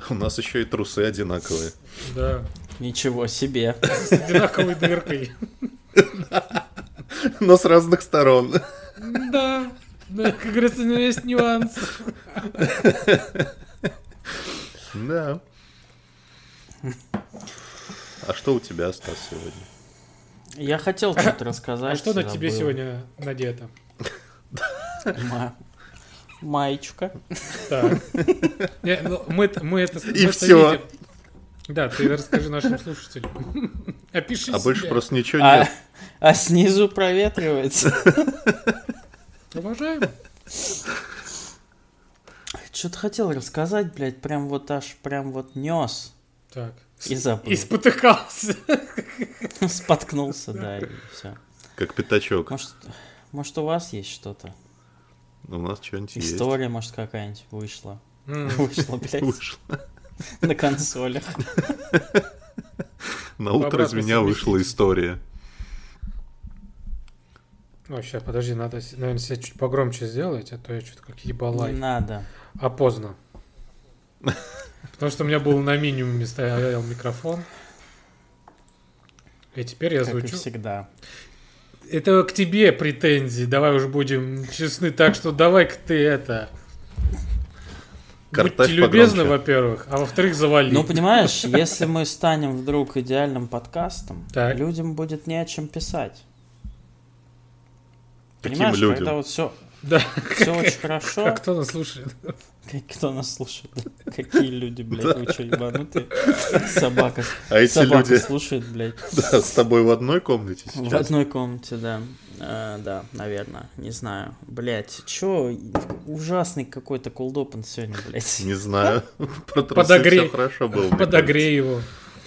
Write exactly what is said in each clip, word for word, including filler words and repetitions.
У нас еще и трусы одинаковые. Да. Ничего себе. С одинаковой дыркой. Но с разных сторон. Да. Да, как говорится, но есть нюанс. Да. А что у тебя, Стас, сегодня? Я хотел что-то рассказать. А что на забыл. тебе сегодня надето? Ма- Маечка. Так. Не, ну, мы, мы это, И мы это всё. видим. Да, ты расскажи нашим слушателям. Опиши А себя. больше просто ничего А, нет. а снизу проветривается. Уважаем. Что-то хотел рассказать, блядь, прям вот аж, прям вот нес. Так. И забыл. И спотыкался. Споткнулся, да, и все. Как пятачок. Может, может, у вас есть что-то? У нас что-нибудь есть. История, может, какая-нибудь вышла. М. Вышла, блядь, Вышло. на консолях. На утро из обратной меня вышла совместимости. история. Ой, сейчас, подожди, надо, с- наверное, себя чуть погромче сделать, а то я что-то как Не ебалай. надо. А поздно. Потому что у меня был на минимуме стоял микрофон. И теперь я Как и звучу. всегда. Это к тебе претензии. Давай уж будем честны. Так что давай-ка ты это... Картавь Будьте любезны, погромче. во-первых, а во-вторых, завали. Ну, понимаешь, если мы станем вдруг идеальным подкастом, Так. людям будет не о чем писать. Каким Понимаешь, людям? когда вот все, Да. все очень хорошо. А кто нас слушает? Как- Кто нас слушает? Какие люди, блядь, вы что, ебанутые? Собака. А эти Собака люди слушает, блядь. да, с тобой в одной комнате В сейчас? одной комнате, да. А, да, наверное, не знаю. Блять, чё, ужасный какой-то колдопен сегодня, блять. Не знаю. Про трусы Подогрей. все хорошо было. мне Подогрей его.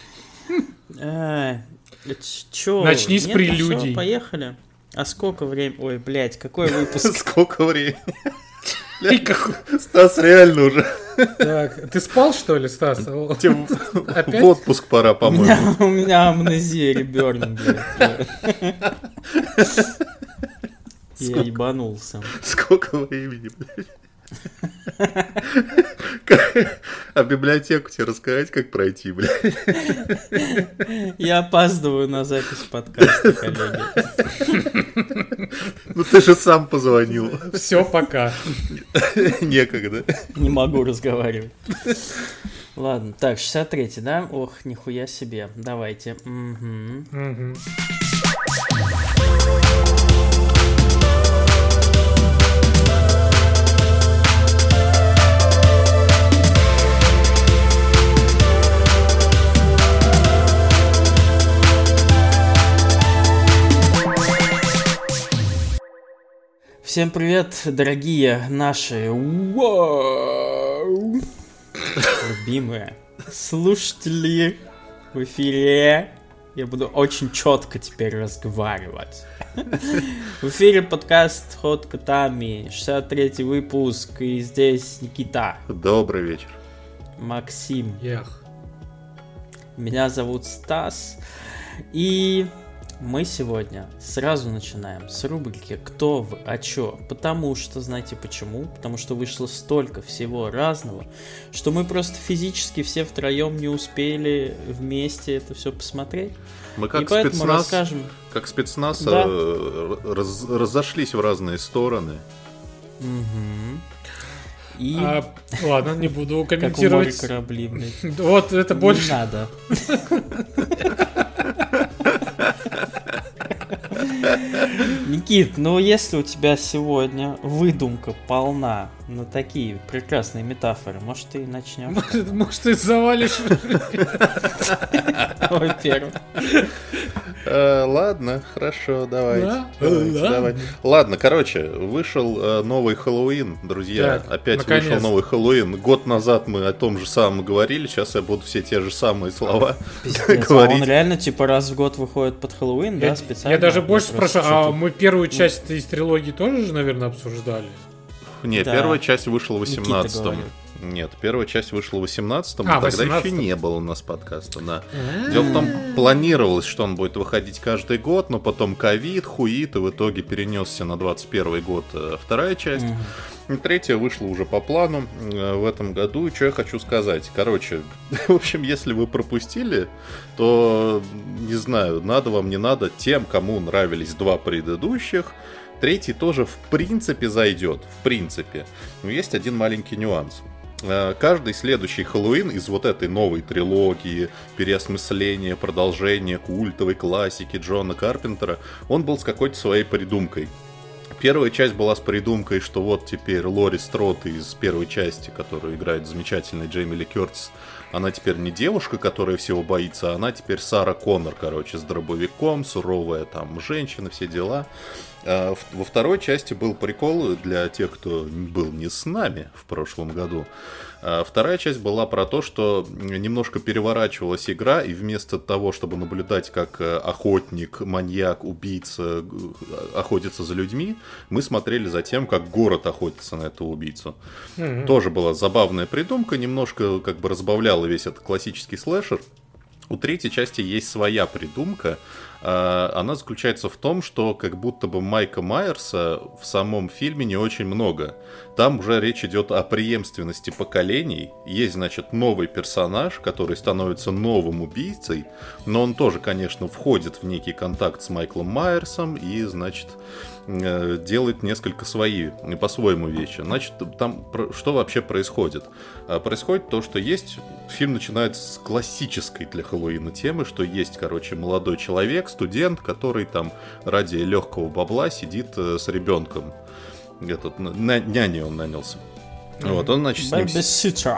Э, чё? Начни с Нет, ну прелюдий. всё, поехали. А сколько времени? Ой, блять, какой кажется. выпуск? Сколько времени? И как- Стас, реально уже. Так, ты спал, что ли, Стас? Тебе в Опять? в отпуск пора, У по-моему. меня, у меня амнезия ребёрнинг, блядь. Я ебанулся. Сколько времени, блядь? Как- А библиотеку тебе рассказать, как пройти, блядь? Я опаздываю на запись подкаста, коллеги. Ну ты же сам позвонил. Все, пока. Некогда. Не могу разговаривать. Ладно, так, шестьдесят третий, да? Ох, нихуя себе. Давайте. Мгм. Мгм. Всем привет, дорогие наши вау, любимые слушатели в эфире. Я буду очень четко теперь разговаривать. В эфире подкаст Ход Котами, шестьдесят третий выпуск, и здесь Никита, Добрый вечер. Максим, Ях. меня зовут Стас, и мы сегодня сразу начинаем с рубрики «Кто вы, а чё?», потому что, знаете почему? Потому что вышло столько всего разного, что мы просто физически все втроем не успели вместе это все посмотреть. Мы И как поэтому спецназ, расскажем. как спецназ Да. э, раз- разошлись в разные стороны. Мгм. И А, ладно, не буду как у море комментировать. корабли, блядь. Вот это Не больше. надо. Никит, ну если у тебя сегодня выдумка полна на такие прекрасные метафоры, может ты и начнем? Может, может, ты завалишь. Во-первых. Э, ладно, хорошо, давайте. Да? Давайте, Ладно. давай. Ладно, короче, вышел э, новый Хэллоуин, друзья. Так, Опять наконец-то. вышел новый Хэллоуин. Год назад мы о том же самом говорили, сейчас я буду все те же самые слова Пиздец, а говорить. он реально типа раз в год выходит под Хэллоуин, да, Я, специально? я даже больше просто спрашиваю, а что-то- мы первую часть из трилогии тоже же, наверное, обсуждали? Не, Да. первая часть вышла в Никита восемнадцатом. говорил. Нет, первая часть вышла в восемнадцатом, А, а, тогда восемнадцатом. еще не было у нас подкаста, да. Дело в том, планировалось, что он будет выходить каждый год, но потом ковид, хуит, и в итоге перенесся на двадцать первый год э, вторая часть. И третья вышла уже по плану э, в этом году. И что я хочу сказать? Короче, в общем, если вы пропустили, то, не знаю, надо вам, не надо, тем, кому нравились два предыдущих, третий тоже в принципе зайдет, в принципе. Но есть один маленький нюанс. Каждый следующий Хэллоуин из вот этой новой трилогии, переосмысления, продолжения культовой классики Джона Карпентера, он был с какой-то своей придумкой. Первая часть была с придумкой, что вот теперь Лори Строт из первой части, которую играет замечательный Джейми Ли Кертис, она теперь не девушка, которая всего боится, а она теперь Сара Коннор, короче, с дробовиком, суровая там женщина, все дела. А во второй части был прикол для тех, кто был не с нами в прошлом году. А вторая часть была про то, что немножко переворачивалась игра, и вместо того, чтобы наблюдать, как охотник, маньяк, убийца охотится за людьми, мы смотрели за тем, как город охотится на этого убийцу. Mm-hmm. Тоже была забавная придумка, немножко как бы разбавляла весь этот классический слэшер. У третьей части есть своя придумка. Она заключается в том, что как будто бы Майка Майерса в самом фильме не очень много. Там уже речь идет о преемственности поколений. Есть, значит, новый персонаж, который становится новым убийцей, но он тоже, конечно, входит в некий контакт с Майклом Майерсом и, значит, делает несколько свои, по-своему вещи. Значит, там что вообще происходит? Происходит то, что есть... Фильм начинается с классической для Хэллоуина темы, что есть, короче, молодой человек, студент, который там ради легкого бабла сидит с ребенком. Этот, на, няней он нанялся. Mm-hmm. Вот, он, значит, с ним... Babysitter.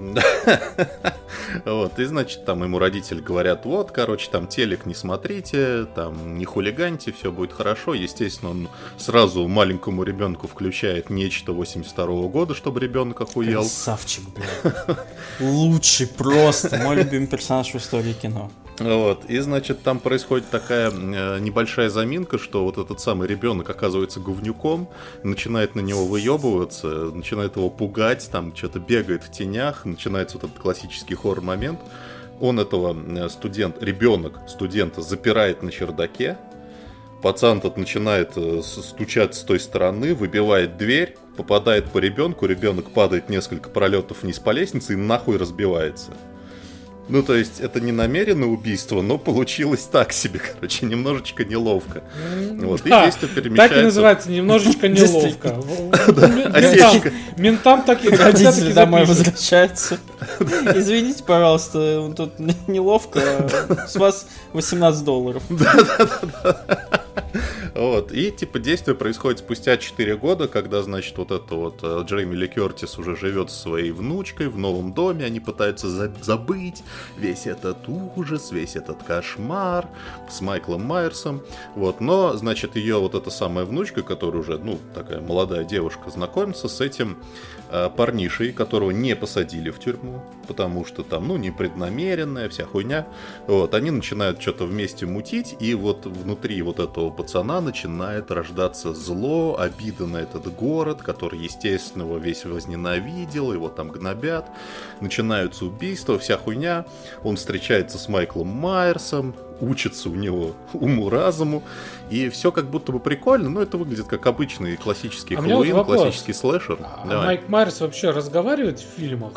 Вот, и, значит, там ему родители говорят, вот, короче, там телек не смотрите, там не хулиганьте, все будет хорошо. Естественно, он сразу маленькому ребенку включает нечто восемьдесят второго года, чтобы ребенок охуел. Красавчик, блядь. Лучший просто, мой любимый персонаж в истории кино. Вот, и, значит, там происходит такая э, небольшая заминка, что вот этот самый ребенок оказывается говнюком, начинает на него выебываться, начинает его пугать, там что-то бегает в тенях, начинается вот этот классический хоррор-момент. Он этого студент, ребенок студента запирает на чердаке, пацан тот начинает э, стучать с той стороны, выбивает дверь, попадает по ребенку, ребенок падает несколько пролетов вниз по лестнице и нахуй разбивается. Ну, то есть, это не намеренное убийство, но получилось так себе, короче, немножечко неловко. Вот, и да, действие перемещается... Так и называется, немножечко неловко. Осечка. Ментам такие... Родители домой возвращаются. Извините, пожалуйста, тут неловко, с вас восемнадцать долларов. Да-да-да. Вот, и типа действие происходит спустя четыре года, когда, значит, вот это вот Джейми Ли Кертис уже живет со своей внучкой в новом доме, они пытаются за- забыть весь этот ужас, весь этот кошмар с Майклом Майерсом, вот, но, значит, ее вот эта самая внучка, которая уже, ну, такая молодая девушка, знакомится с этим э, парнишей, которого не посадили в тюрьму, потому что там, ну, непреднамеренная вся хуйня, вот, они начинают что-то вместе мутить, и вот внутри вот этого пацана начинает рождаться зло, обида на этот город, который, естественно, его весь возненавидел, его там гнобят, начинаются убийства, вся хуйня, он встречается с Майклом Майерсом, учится у него уму-разуму, и все как будто бы прикольно, но это выглядит как обычный классический а Хэллоуин, вот классический слэшер. А Давай. Майк Майерс вообще разговаривает в фильмах?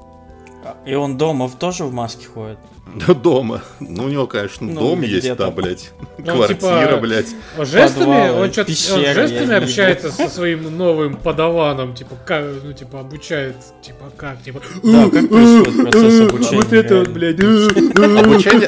И он дома тоже в маске ходит? Дома. Ну, у него, конечно, ну, дом есть, где-то. да, блядь. Ну, Квартира, типа, блядь. Жестами? Подвалы, Он что-то пещеры, жестами я общается со своим новым подаваном, типа, как, ну, типа, обучает, типа, как, типа... Да, как происходит процесс обучения? Вот это вот, блядь. Обучение...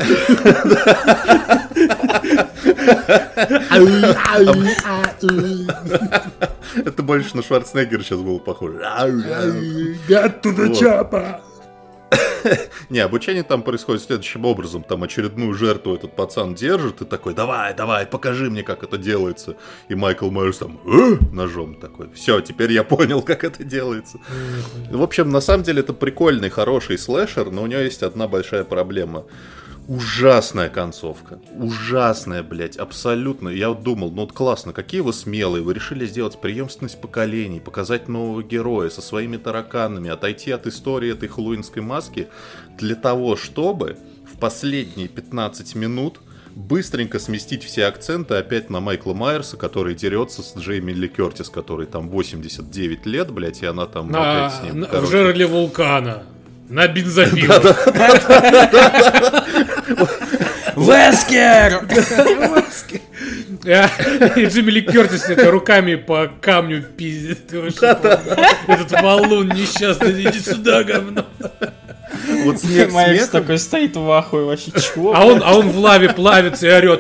Это больше на Шварценеггера сейчас было похоже. Оттуда чапа! Не, обучение там происходит следующим образом. Там очередную жертву этот пацан держит и такой, давай, давай, покажи мне, как это делается. И Майкл Майерс там э? ножом такой, все, теперь я понял, как это делается. В общем, на самом деле это прикольный, хороший слэшер, но у него есть одна большая проблема. Ужасная концовка. Ужасная, блядь, абсолютно. Я вот думал, ну вот классно, какие вы смелые. Вы решили сделать преемственность поколений, показать нового героя со своими тараканами, отойти от истории этой хэллоуинской маски для того, чтобы в последние пятнадцать минут быстренько сместить все акценты опять на Майкла Майерса, который дерется с Джейми Ли Кертис, который там восемьдесят девять лет, блядь, и она там на, опять с ним. На, короче. в жерле вулкана. На бензопилу. Вескер! И Джимми Ли Кертис это руками по камню пиздит. Этот валун несчастный, иди сюда, говно. Вот смех Майерс такой стоит в ахуе, вообще чего? А он, а он в лаве плавится и орет.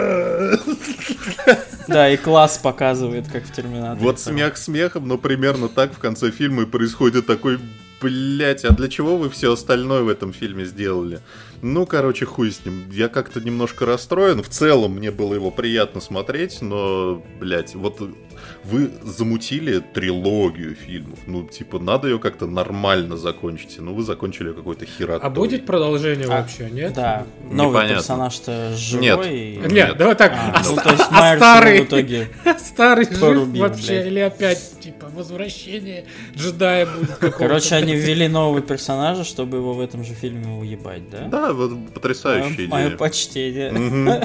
Да, и класс показывает, как в Терминаторе. Вот смех смехом, но примерно так в конце фильма и происходит такой... Блять, а для чего вы все остальное в этом фильме сделали? Ну, короче, хуй с ним. Я как-то немножко расстроен. В целом, мне было его приятно смотреть, но, блять, вот вы замутили трилогию фильмов. Ну, типа, надо ее как-то нормально закончить. Ну, вы закончили какой-то хератой. А будет продолжение А, вообще, нет? Да. Новый Непонятно. персонаж-то живой. Нет. и- Нет, Нет. давай так. А, а, ну, ста- то есть а Майерс старый, в итоге старый жив порубил, вообще, блядь. или опять, типа, возвращение джедая будет какого-то. Короче, они ввели нового персонажа, чтобы его в этом же фильме уебать, да? Да, вот потрясающая Мое идея. почтение. Мгм.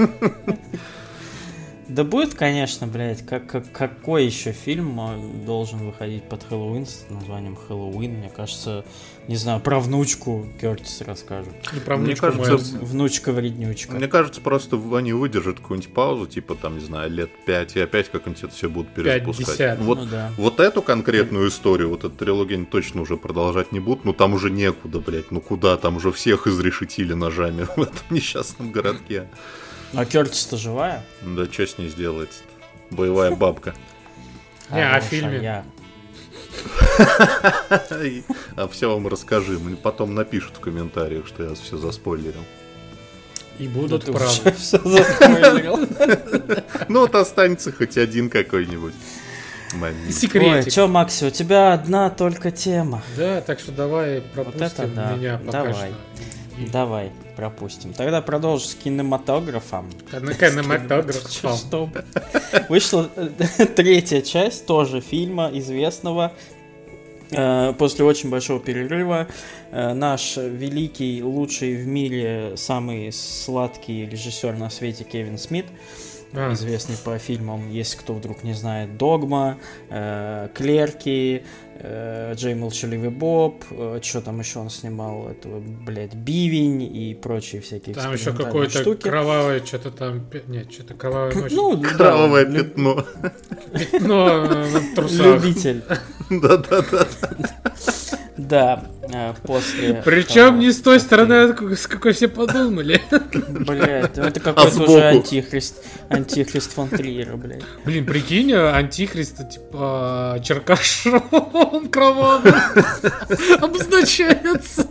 Да будет, конечно, блядь, как, как- какой еще фильм э, должен выходить под Хэллоуин с названием Хэллоуин? Мне кажется, не знаю, про внучку Кертис расскажут. И про Мне внучку кажется, Майерса. Внучка-вреднючка. Мне кажется, просто они выдержат какую-нибудь паузу, типа, там, не знаю, лет пять, и опять как-нибудь это все будут перезапускать. пятьдесят. Вот, Ну да. вот эту конкретную историю, вот эту трилогию они точно уже продолжать не будут, ну там уже некуда, блядь, ну куда, там уже всех изрешетили ножами в этом несчастном городке. А Кертис-то живая? Да что с ней сделается? Боевая бабка. Не, а уж, в фильме? я. А все вам расскажи, мне потом напишут в комментариях, что я все заспойлерил. И будут Ты правы. уже всё заспойлерил. Ну вот останется хоть один какой-нибудь момент. Ой, Секретик. чё, Макси, у тебя одна только тема. Да, так что давай пропустим это да. меня пока Давай. что. И- Давай, пропустим. Тогда продолжу с кинематографом. На кинематограф. Чё, что? Вышла э, третья часть тоже фильма известного. Э, После очень большого перерыва э, наш великий, лучший в мире, самый сладкий режиссер на свете Кевин Смит, А, известный по фильмам, если кто вдруг не знает, «Догма», э, «Клерки», э, «Джей Молчаливый Боб», э, что там еще он снимал, этого, блядь, «Бивень» и прочие всякие Там еще экспериментальные какое-то штуки. кровавое что-то там... пе- Нет, что-то кровавая ночь. Ну, да, Кровавое люб- пятно. Пятно на трусах. Любитель. Да-да-да. Да, э, после... Причем того, не с той как стороны, с какой все подумали. Блядь, это какой-то сбоку? уже антихрист, антихрист фон Триера, блядь. Блин, прикинь, антихрист, типа, черкашом кровавым обозначается.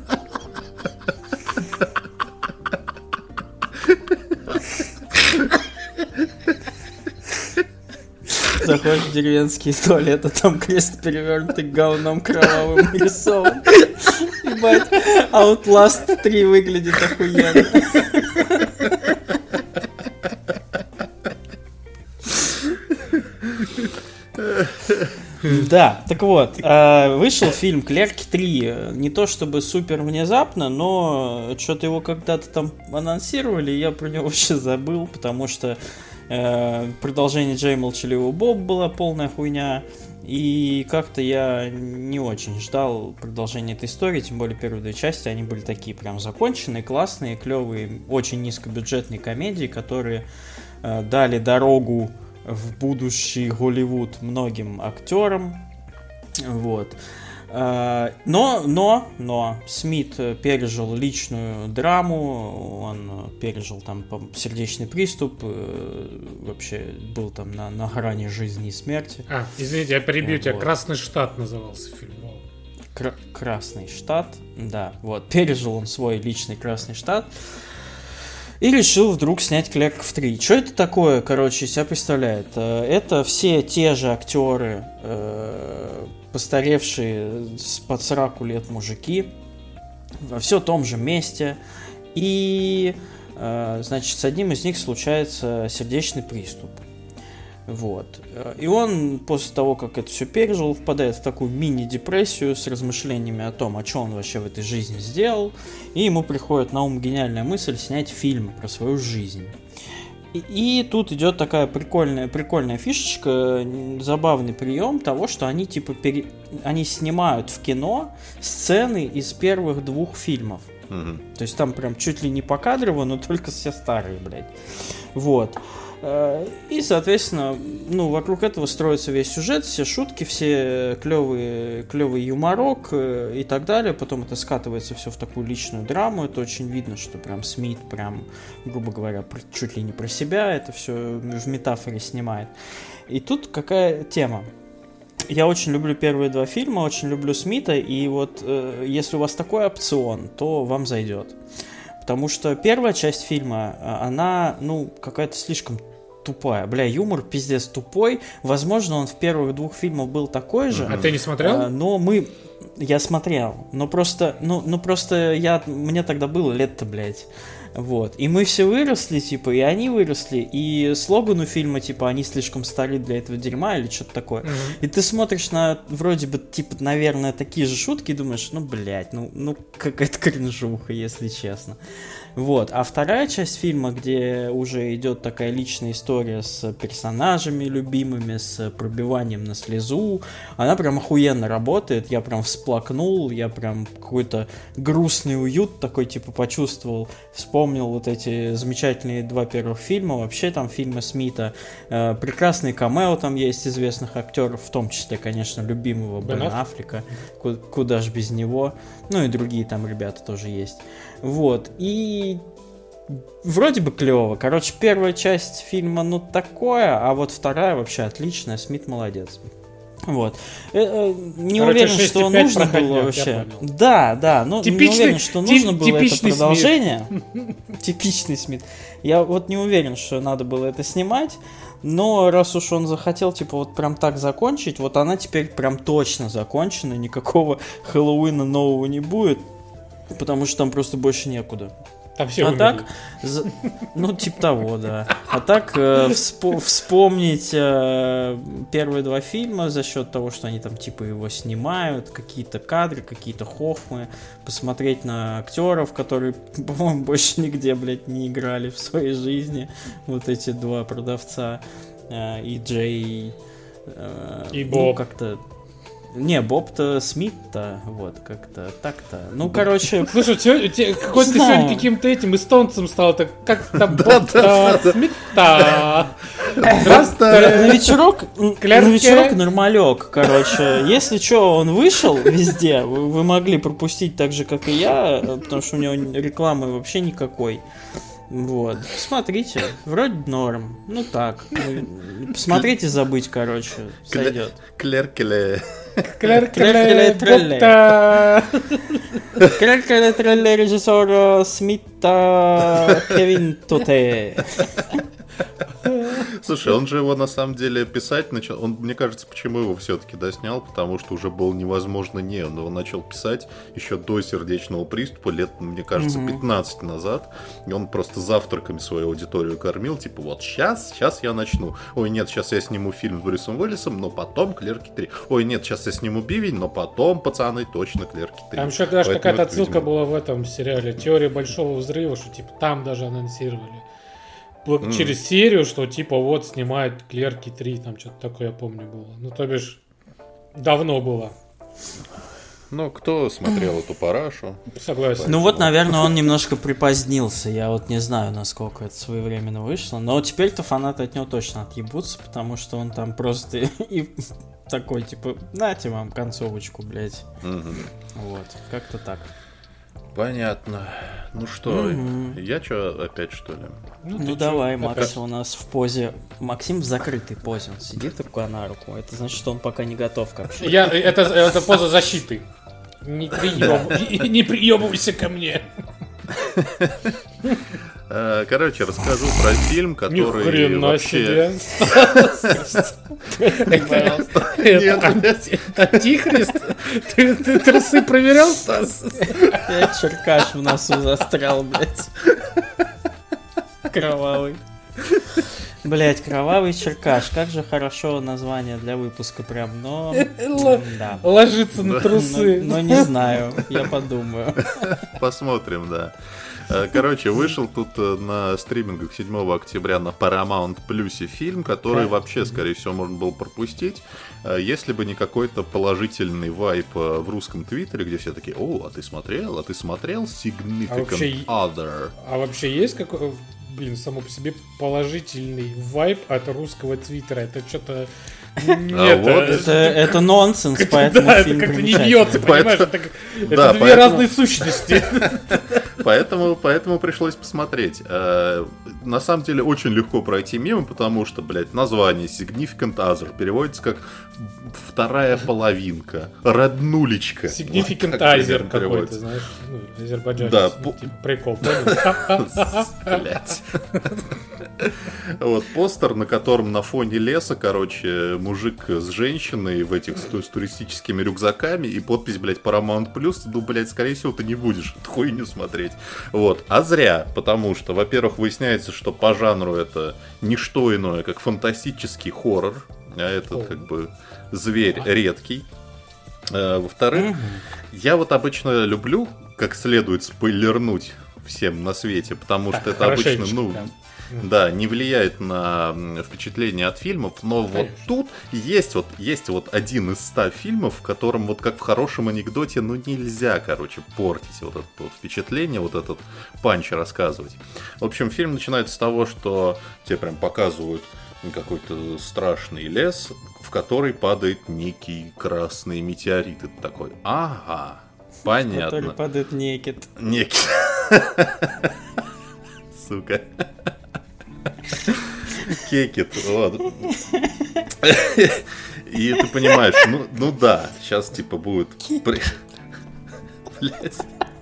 Заходишь в деревенский туалет, а там крест перевернутый говном кровавым рисован. Ебать, Outlast три выглядит охуенно. Да, так вот, э, вышел фильм «Клерки три». Не то чтобы супер внезапно, но что-то его когда-то там анонсировали, и я про него вообще забыл, потому что э, продолжение Джей Молчаливого Боб была полная хуйня, и как-то я не очень ждал продолжения этой истории, тем более первые две части, они были такие прям законченные, классные, клевые, очень низкобюджетные комедии, которые э, дали дорогу в будущий Голливуд многим актерам, вот. Э, Но, но, но Смит пережил личную драму, он пережил там по- сердечный приступ, э, вообще был там на, на грани жизни и смерти. А, извините, я перебью тебя. Вот. «Красный штат» назывался фильм. О. Кра- Красный штат, да, вот, пережил он свой личный Красный штат и решил вдруг снять «Клерков три». Что это такое, короче, из себя представляет? Э, Это все те же актеры, э, постаревшие с под сорока лет мужики, во все том же месте, И, э, значит, с одним из них случается сердечный приступ. Вот. И он после того, как это все пережил, впадает в такую мини-депрессию с размышлениями о том, а что он вообще в этой жизни сделал. И ему приходит на ум гениальная мысль снять фильм про свою жизнь. И, и тут идет такая прикольная, прикольная фишечка, забавный прием того, что они типа пере... они снимают в кино сцены из первых двух фильмов. Mm-hmm. То есть там прям чуть ли не покадрово, но только все старые, блядь. Вот. И, соответственно, ну, вокруг этого строится весь сюжет, все шутки, все клевые, клевый юморок и так далее. Потом это скатывается все в такую личную драму. Это очень видно, что прям Смит прям, грубо говоря, чуть ли не про себя это все в метафоре снимает. И тут какая тема? Я очень люблю первые два фильма, очень люблю Смита, и вот э, если у вас такой опцион, то вам зайдет. Потому что первая часть фильма, она, ну, какая-то слишком тупая. Бля, юмор пиздец тупой. Возможно, он в первых двух фильмах был такой же. А ты не смотрел? А, но мы... Я смотрел. Но просто... Ну, ну просто я... Мне тогда было лет-то, блядь. Вот. И мы все выросли, типа, и они выросли, и слоган у фильма, типа, они слишком стары для этого дерьма или что-то такое. Mm-hmm. И ты смотришь на, вроде бы, типа, наверное, такие же шутки и думаешь, ну, блядь, ну, ну какая-то кринжуха, если честно. Вот. А вторая часть фильма, где уже идет такая личная история с персонажами любимыми, с пробиванием на слезу, она прям охуенно работает, я прям всплакнул, я прям какой-то грустный уют такой, типа, почувствовал, вспомнил вот эти замечательные два первых фильма, вообще там фильмы Смита, э, прекрасный камео там есть известных актеров, в том числе, конечно, любимого Бен Аффлека, куда, куда ж без него, ну и другие там ребята тоже есть. Вот, и вроде бы клево. Короче, первая часть фильма, ну, такое, а вот вторая вообще отличная, Смит молодец. Вот. Э-э, не Короче, уверен, что нужно было вообще. Да, да, но типичный, не уверен, что нужно тип- было это продолжение. Смит. Типичный Смит. Я вот не уверен, что надо было это снимать. Но раз уж он захотел, типа, вот прям так закончить, вот она теперь прям точно закончена. Никакого Хэллоуина нового не будет. Потому что там просто больше некуда. Там все а умерли. Так, за, ну, типа того, да. А так э, всп- вспомнить э, первые два фильма за счет того, что они там типа его снимают, какие-то кадры, какие-то хофмы, посмотреть на актеров, которые, по-моему, больше нигде, блядь, не играли в своей жизни. Вот эти два продавца э, и Джей. Э, и Боб. Ну, как-то... Не, Боб-то Смит-то, вот, как-то так-то. Ну, короче... Слушай, сегодня, какой ты сегодня каким-то этим эстонцем стал, так как-то Боб-то Смит-то. На вечерок, на вечерок нормалек, короче. Если что, он вышел везде, вы могли пропустить так же, как и я, потому что у него рекламы вообще никакой. Вот, смотрите, вроде норм, ну так, посмотрите, забыть, короче, сойдет. Клеркеле. Клеркеле, Боб-то. Клеркеле, трелле, режиссер Смита, Кевин Тоте. Слушай, он же его на самом деле писать начал. Он, мне кажется, почему его все-таки доснял, потому что уже было невозможно не. Он его начал писать еще до сердечного приступа, лет, мне кажется, пятнадцать назад. И он просто завтраками свою аудиторию кормил. Типа, вот сейчас, сейчас я начну. Ой, нет, сейчас я сниму фильм с Брюсом Уиллисом, но потом Клерки три. Ой, нет, сейчас я сниму Бивень, но потом, пацаны, точно Клерки три. Там еще даже какая-то отсылка видимо... была в этом сериале «Теория большого взрыва», что типа там даже анонсировали. Mm. Через серию, что типа вот снимает Клерки три, там что-то такое, я помню, было. Ну, то бишь, давно было. Ну, кто смотрел эту парашу? Согласен. Ну вот, наверное, он немножко припозднился. Я вот не знаю, насколько это своевременно вышло. Но теперь-то фанаты от него точно отъебутся, потому что он там просто и такой, типа, нате вам концовочку, блядь. Mm-hmm. Вот, как-то так. Понятно. Ну что, mm-hmm. я что, опять что ли? Ну, ну давай, Макс опять? У нас в позе. Максим в закрытой позе. Он сидит рука на руку. Это значит, что он пока не готов к общению. Я, это, это поза защиты. Не, приеб... не приебывайся ко мне. Короче, расскажу про фильм, который вообще... Антихрист? Ты, ты трусы проверял, Стас? Я черкаш в носу застрял, блядь. Кровавый. Блять, кровавый черкаш. Как же хорошо название для выпуска прям, но... Да. Ложится на трусы. Но, но не знаю, я подумаю. Посмотрим, да. Короче, вышел тут на стримингах седьмого октября на Paramount Plus фильм, который вообще, скорее всего, можно было пропустить, если бы не какой-то положительный вайп в русском твиттере, где все такие: о, а ты смотрел, а ты смотрел Significant а вообще, Other? А вообще есть какой, блин, само по себе положительный вайп от русского твиттера? Это что-то... Нет, а вот это, это нонсенс, поэтому да, фильм это как-то не бьется, понимаешь? Это, это да, две поэтому... разные сущности. Поэтому, поэтому пришлось посмотреть. Э, на самом деле очень легко пройти мимо, потому что, блядь, название Significant Other переводится как вторая половинка, роднулечка. Significant вот Other какой-то, знаешь, ну, азербайджанец. Да, ну, по... типа, прикол, понял? Блядь. Вот постер, на котором на фоне леса, короче, мужик с женщиной в этих с туристическими рюкзаками и подпись, блядь, Paramount Plus. Ну, блядь, скорее всего, ты не будешь эту хуйню смотреть. Вот. А зря, потому что, во-первых, выясняется, что по жанру это не что иное, как фантастический хоррор, а этот, как бы, зверь редкий. А, во-вторых, я вот обычно люблю как следует спойлернуть всем на свете, потому что это обычно, ну... Да, не влияет на впечатление от фильмов, но Конечно. вот тут есть вот, есть вот один из ста фильмов, в котором вот как в хорошем анекдоте, ну нельзя, короче, портить вот это вот впечатление, вот этот панч рассказывать. В общем, фильм начинается с того, что тебе прям показывают какой-то страшный лес, в который падает некий красный метеорит. И ты такой: ага, понятно. В который падает некит. Некит. Сука. Кекет, вот. И ты понимаешь, ну, ну да, сейчас типа будет... Блять.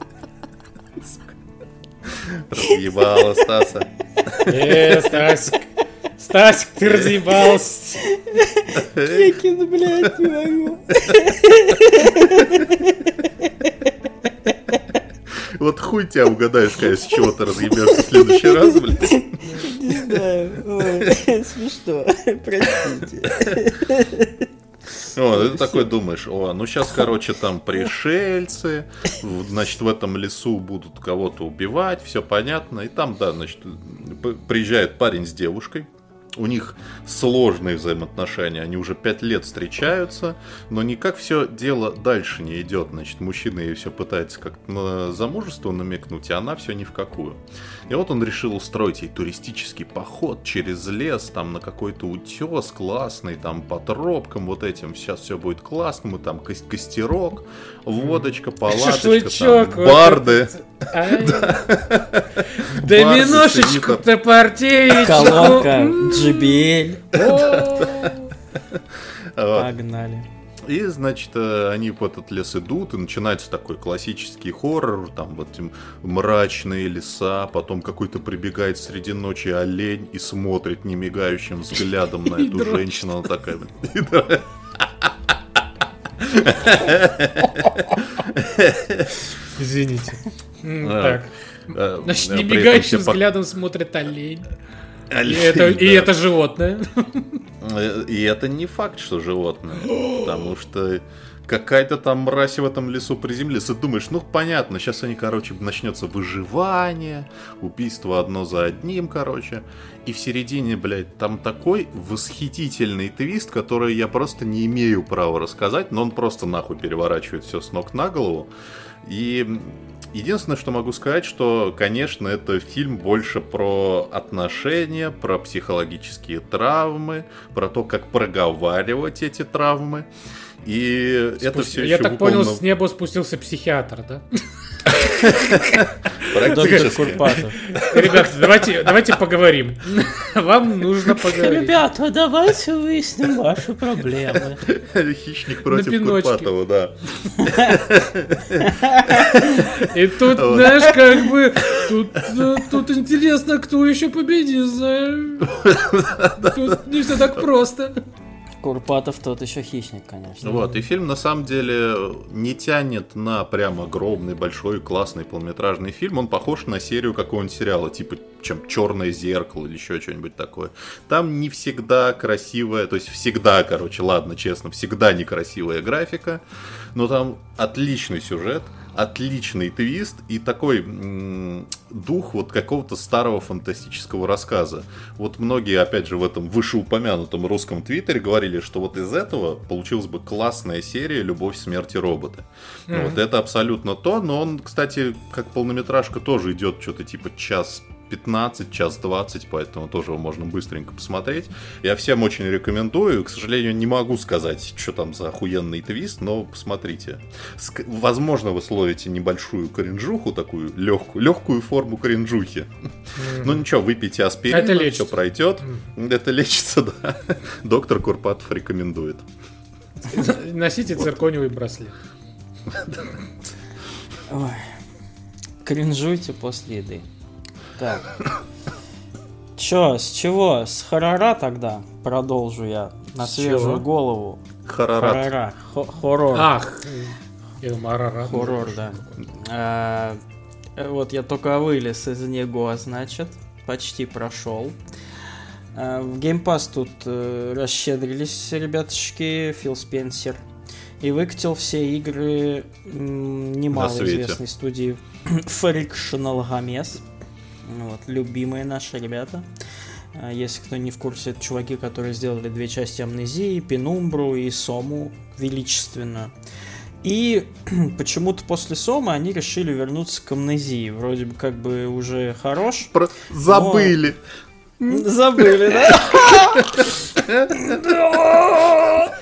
Разъебала Стаса. Э, Стасик. Стасик, ты разъебался. Кекет, блядь, не могу. Вот хуй тебя угадаешь, конечно, с чего ты разъебешься в следующий раз, блядь. Не знаю. Ой, смешно. Простите. О, ты такой думаешь: о, ну сейчас, короче, там пришельцы, значит, в этом лесу будут кого-то убивать, все понятно. И там, да, значит, приезжает парень с девушкой. У них сложные взаимоотношения, они уже пять лет встречаются, но никак все дело дальше не идет. Значит, мужчина ей все пытается как-то на замужество намекнуть, а она все ни в какую. И вот он решил устроить ей туристический поход через лес, там на какой-то утес классный, там по тропкам вот этим. Сейчас все будет классно, мы там ко- костерок, водочка, палаточка, там, барды. Доминошечку-то партеечку. Колонка, джей би эл. Погнали. И, значит, они в этот лес идут, и начинается такой классический хоррор, там вот эти мрачные леса, потом какой-то прибегает среди ночи олень и смотрит немигающим взглядом на эту женщину, она такая... Извините. Так. Значит, немигающим взглядом смотрит олень. И это, и это животное. И это не факт, что животное. Потому что какая-то там мразь в этом лесу приземлится. Ты думаешь, ну понятно, сейчас они, короче, начнется выживание, убийство одно за одним, короче. И в середине, блядь, там такой восхитительный твист, который я просто не имею права рассказать, но он просто нахуй переворачивает все с ног на голову. И единственное, что могу сказать, что, конечно, это фильм больше про отношения, про психологические травмы, про то, как проговаривать эти травмы. И Спусти... это все Я еще так выполнено... понял, с неба спустился психиатр, да? Ребята, давайте, давайте поговорим. Вам нужно поговорить. Ребята, давайте выясним ваши проблемы. Хищник против Курпатова, да. И тут, знаешь, как бы, тут, тут интересно, кто еще победит, знаешь. Тут не все так просто. Курпатов тот еще хищник, конечно. Вот, и фильм на самом деле не тянет на прям огромный, большой, классный полнометражный фильм. Он похож на серию какого-нибудь сериала, типа чем «Черное зеркало» или еще что-нибудь такое. Там не всегда красивая, то есть всегда, короче, ладно, честно, всегда некрасивая графика, но там отличный сюжет, отличный твист и такой м- дух вот какого-то старого фантастического рассказа. Вот многие, опять же, в этом вышеупомянутом русском твиттере говорили, что вот из этого получилась бы классная серия «Любовь, смерть и роботы». Mm-hmm. Вот это абсолютно то, но он, кстати, как полнометражка тоже идет что-то типа час пятнадцать, час двадцать, поэтому тоже его можно быстренько посмотреть. Я всем очень рекомендую. К сожалению, не могу сказать, что там за охуенный твист, но посмотрите. Ск- возможно, вы словите небольшую кринжуху, такую легкую, легкую форму кринжухи. Mm-hmm. Ну ничего, выпейте аспирин, все пройдет. Mm-hmm. Это лечится, да. Доктор Курпатов рекомендует. Носите циркониевый браслет. Ой. Кринжуйте после еды. Так. Чё, с чего? С хоррора тогда продолжу я на свежую голову. Хоррорат. Хоррора. Хоррор. Ах, я думаю, арарат. Хоррор, да. А, вот я только вылез из него, значит, почти прошел. А, в Game Pass тут э, расщедрились ребятушки, Фил Спенсер. И выкатил все игры м, немалоизвестной студии Frictional Games. Вот, любимые наши ребята. Если кто не в курсе, это чуваки, которые сделали две части Амнезии, Пенумбру и Сому величественно. И почему-то после Сомы они решили вернуться к Амнезии. Вроде бы как бы уже хорош. Про... Забыли. Но... Забыли, да?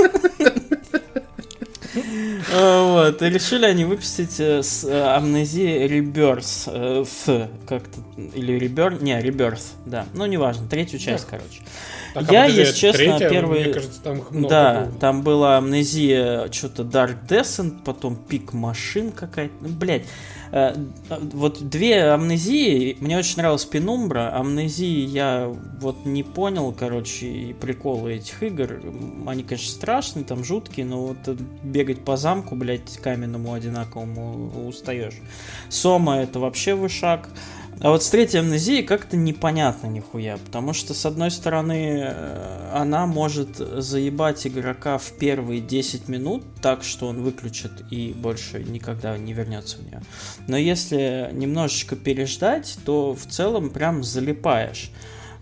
Вот, и решили они выпустить э, с э, Amnesia Rebirth, э, F, как-то, или Rebirth, не, Rebirth, да, ну, неважно, третью часть, так. короче. Так, Я, а подожди, если честно, третья, первый... Мне кажется, там много Да, было. там была Amnesia, что-то Dark Descent, потом Peak Machine какая-то, ну, блядь. Э, вот две Амнезии, мне очень нравилась Пенумбра, Амнезии я вот не понял, короче, и приколы этих игр, они, конечно, страшные, там жуткие, но вот бегать по замку, блядь, каменному одинаковому устаешь. Сома это вообще вышаг. А вот с третьей Амнезией как-то непонятно нихуя, потому что, с одной стороны, она может заебать игрока в первые десять минут так, что он выключит и больше никогда не вернется в нее. Но если немножечко переждать, то в целом прям залипаешь.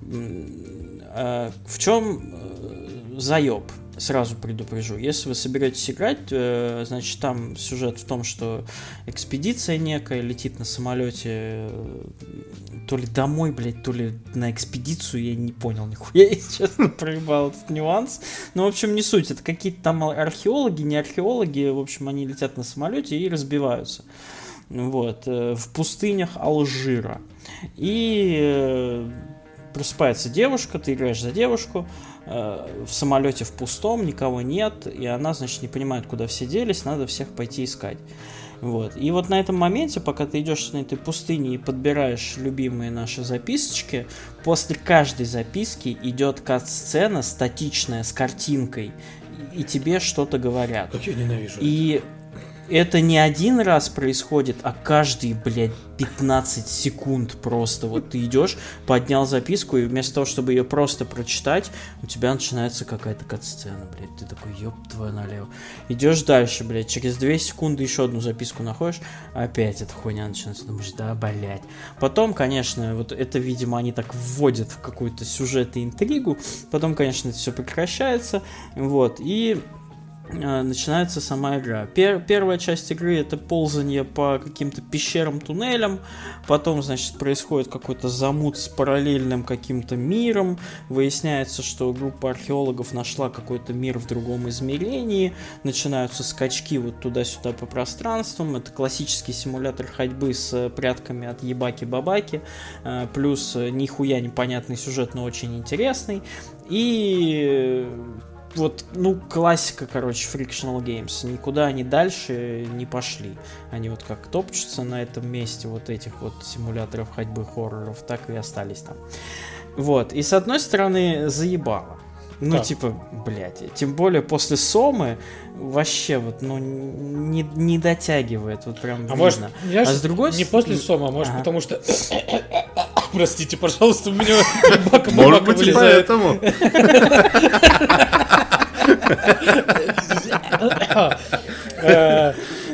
В чем заеб? Сразу предупрежу. Если вы соберетесь играть, значит, там сюжет в том, что экспедиция некая летит на самолете то ли домой, блядь, то ли на экспедицию, я не понял нихуя, если честно, проебал этот нюанс. Ну, в общем, не суть. Это какие-то там археологи, не археологи, в общем, они летят на самолете и разбиваются. Вот. В пустынях Алжира. И просыпается девушка, ты играешь за девушку, в самолете в пустом, никого нет, и она, значит, не понимает, куда все делись, надо всех пойти искать. Вот. И вот на этом моменте, пока ты идешь на этой пустыне и подбираешь любимые наши записочки, после каждой записки идет кат-сцена статичная с картинкой, и тебе что-то говорят. Как я ненавижу. И это не один раз происходит, а каждые, блядь, пятнадцать секунд просто. Вот ты идешь, поднял записку, и вместо того, чтобы ее просто прочитать, у тебя начинается какая-то кат-сцена, блядь. Ты такой, ёб твою налево. Идешь дальше, блядь, через две секунды еще одну записку находишь, опять эта хуйня начинается. Думаешь, да, блядь. Потом, конечно, вот это, видимо, они так вводят в какой-то сюжет и интригу. Потом, конечно, это все прекращается. Вот, и начинается сама игра. Пер- первая часть игры — это ползание по каким-то пещерам, туннелям. Потом, значит, происходит какой-то замут с параллельным каким-то миром. Выясняется, что группа археологов нашла какой-то мир в другом измерении. Начинаются скачки вот туда-сюда по пространствам. Это классический симулятор ходьбы с прятками от ебаки-бабаки. Плюс нихуя непонятный сюжет, но очень интересный. И... вот, ну, классика, короче, Frictional Games. Никуда они дальше не пошли. Они вот как топчутся на этом месте вот этих вот симуляторов ходьбы, хорроров, так и остались там. Вот. И с одной стороны, заебало. Ну, как? типа, блядь, тем более после Сомы вообще вот, ну, не, не дотягивает, вот прям А видно. может, я а ж с другой не с- после Сома, а может, Ага. потому что... Простите, пожалуйста, у меня бака Может быть, и вылезает. поэтому. Э,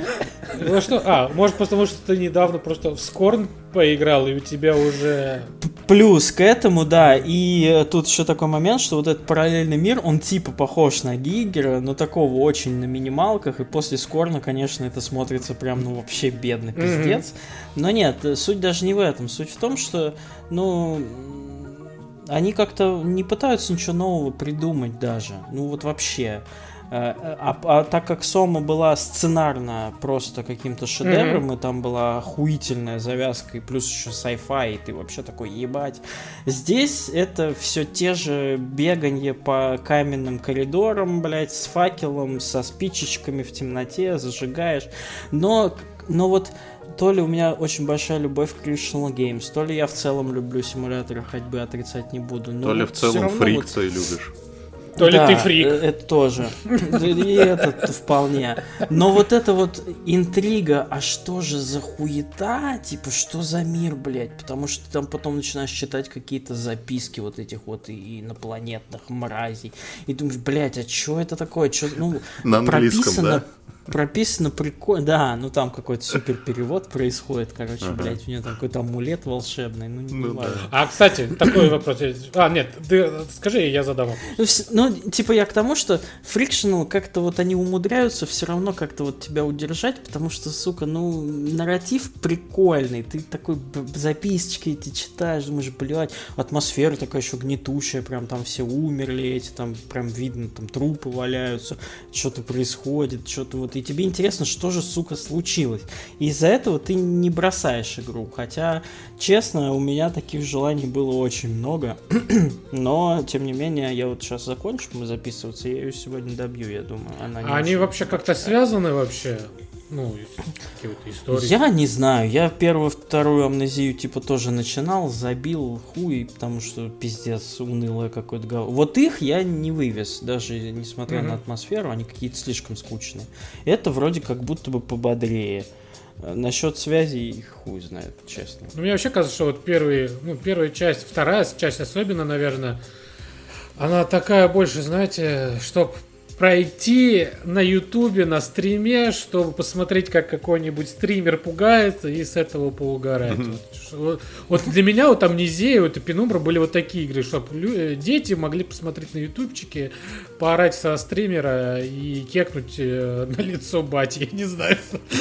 Ну что, а, может потому что ты недавно просто в Скорн поиграл, и у тебя уже... Плюс к этому, да, и э, тут еще такой момент, что вот этот параллельный мир, он типа похож на Гигера, но такого очень на минималках, и после Скорна, конечно, это смотрится прям, ну, вообще бедно, пиздец. Но нет, э, суть даже не в этом, суть в том, что, ну, м, они как-то не пытаются ничего нового придумать даже, ну вот вообще. Э, А, а так как Сома была сценарно просто каким-то шедевром, и там была охуительная завязка, и плюс еще sci-fi, и ты вообще такой, ебать. Здесь это все те же беганье по каменным коридорам, блядь, с факелом, со спичечками в темноте, зажигаешь. Но, но вот то ли у меня очень большая любовь к Critical Games, то ли я в целом люблю симуляторы ходьбы, отрицать не буду. Но То ли вот в всё целом равно вот- фрикции любишь. То ли да, ты фрик. э, это тоже. И это вполне. Но вот эта вот интрига, а что же за хуета? Типа, что за мир, блядь? Потому что ты там потом начинаешь читать какие-то записки вот этих вот и- инопланетных мразей. И думаешь, блядь, а что это такое? Чё, ну, На английском, прописано, да? прописано прикольно. Да, ну там какой-то супер перевод происходит. Короче, Ага. блядь, у него там какой-то амулет волшебный. Ну, не Ну важно. да. А, кстати, такой вопрос. есть. А, нет, ты скажи, я задам вопрос. Ну, вс- ну, типа я к тому, что Frictional как-то вот они умудряются все равно как-то вот тебя удержать, потому что, сука, ну, нарратив прикольный, ты такой б- записочки эти читаешь, думаешь, блядь, атмосфера такая еще гнетущая, прям там все умерли эти, там прям видно, там трупы валяются, что-то происходит, что-то вот, и тебе интересно, что же, сука, случилось. И из-за этого ты не бросаешь игру, хотя, честно, у меня таких желаний было очень много, но, тем не менее, я вот сейчас закончу, мы записываться, я ее сегодня добью, я думаю. Она не А они очень вообще как-то большая. связаны вообще? Ну, из какой-то истории. Я не знаю, я первую, вторую амнезию типа тоже начинал, забил хуй, потому что пиздец унылое какое-то говно. Вот их я не вывез, даже несмотря Мгм. на атмосферу, они какие-то слишком скучные. Это вроде как будто бы пободрее. Э, Насчет связи хуй знает, честно. Ну, мне вообще кажется, что вот первые, ну, первая часть, вторая часть особенно, наверное, она такая больше, знаете, чтоб пройти на ютубе, на стриме, чтобы посмотреть, как какой-нибудь стример пугается и с этого поугарать. Вот, что- вот для меня вот Амнезия, вот и Пенумбра были вот такие игры, чтобы дети могли посмотреть на ютубчике, поорать со стримера и кекнуть э, на лицо бати, я не знаю.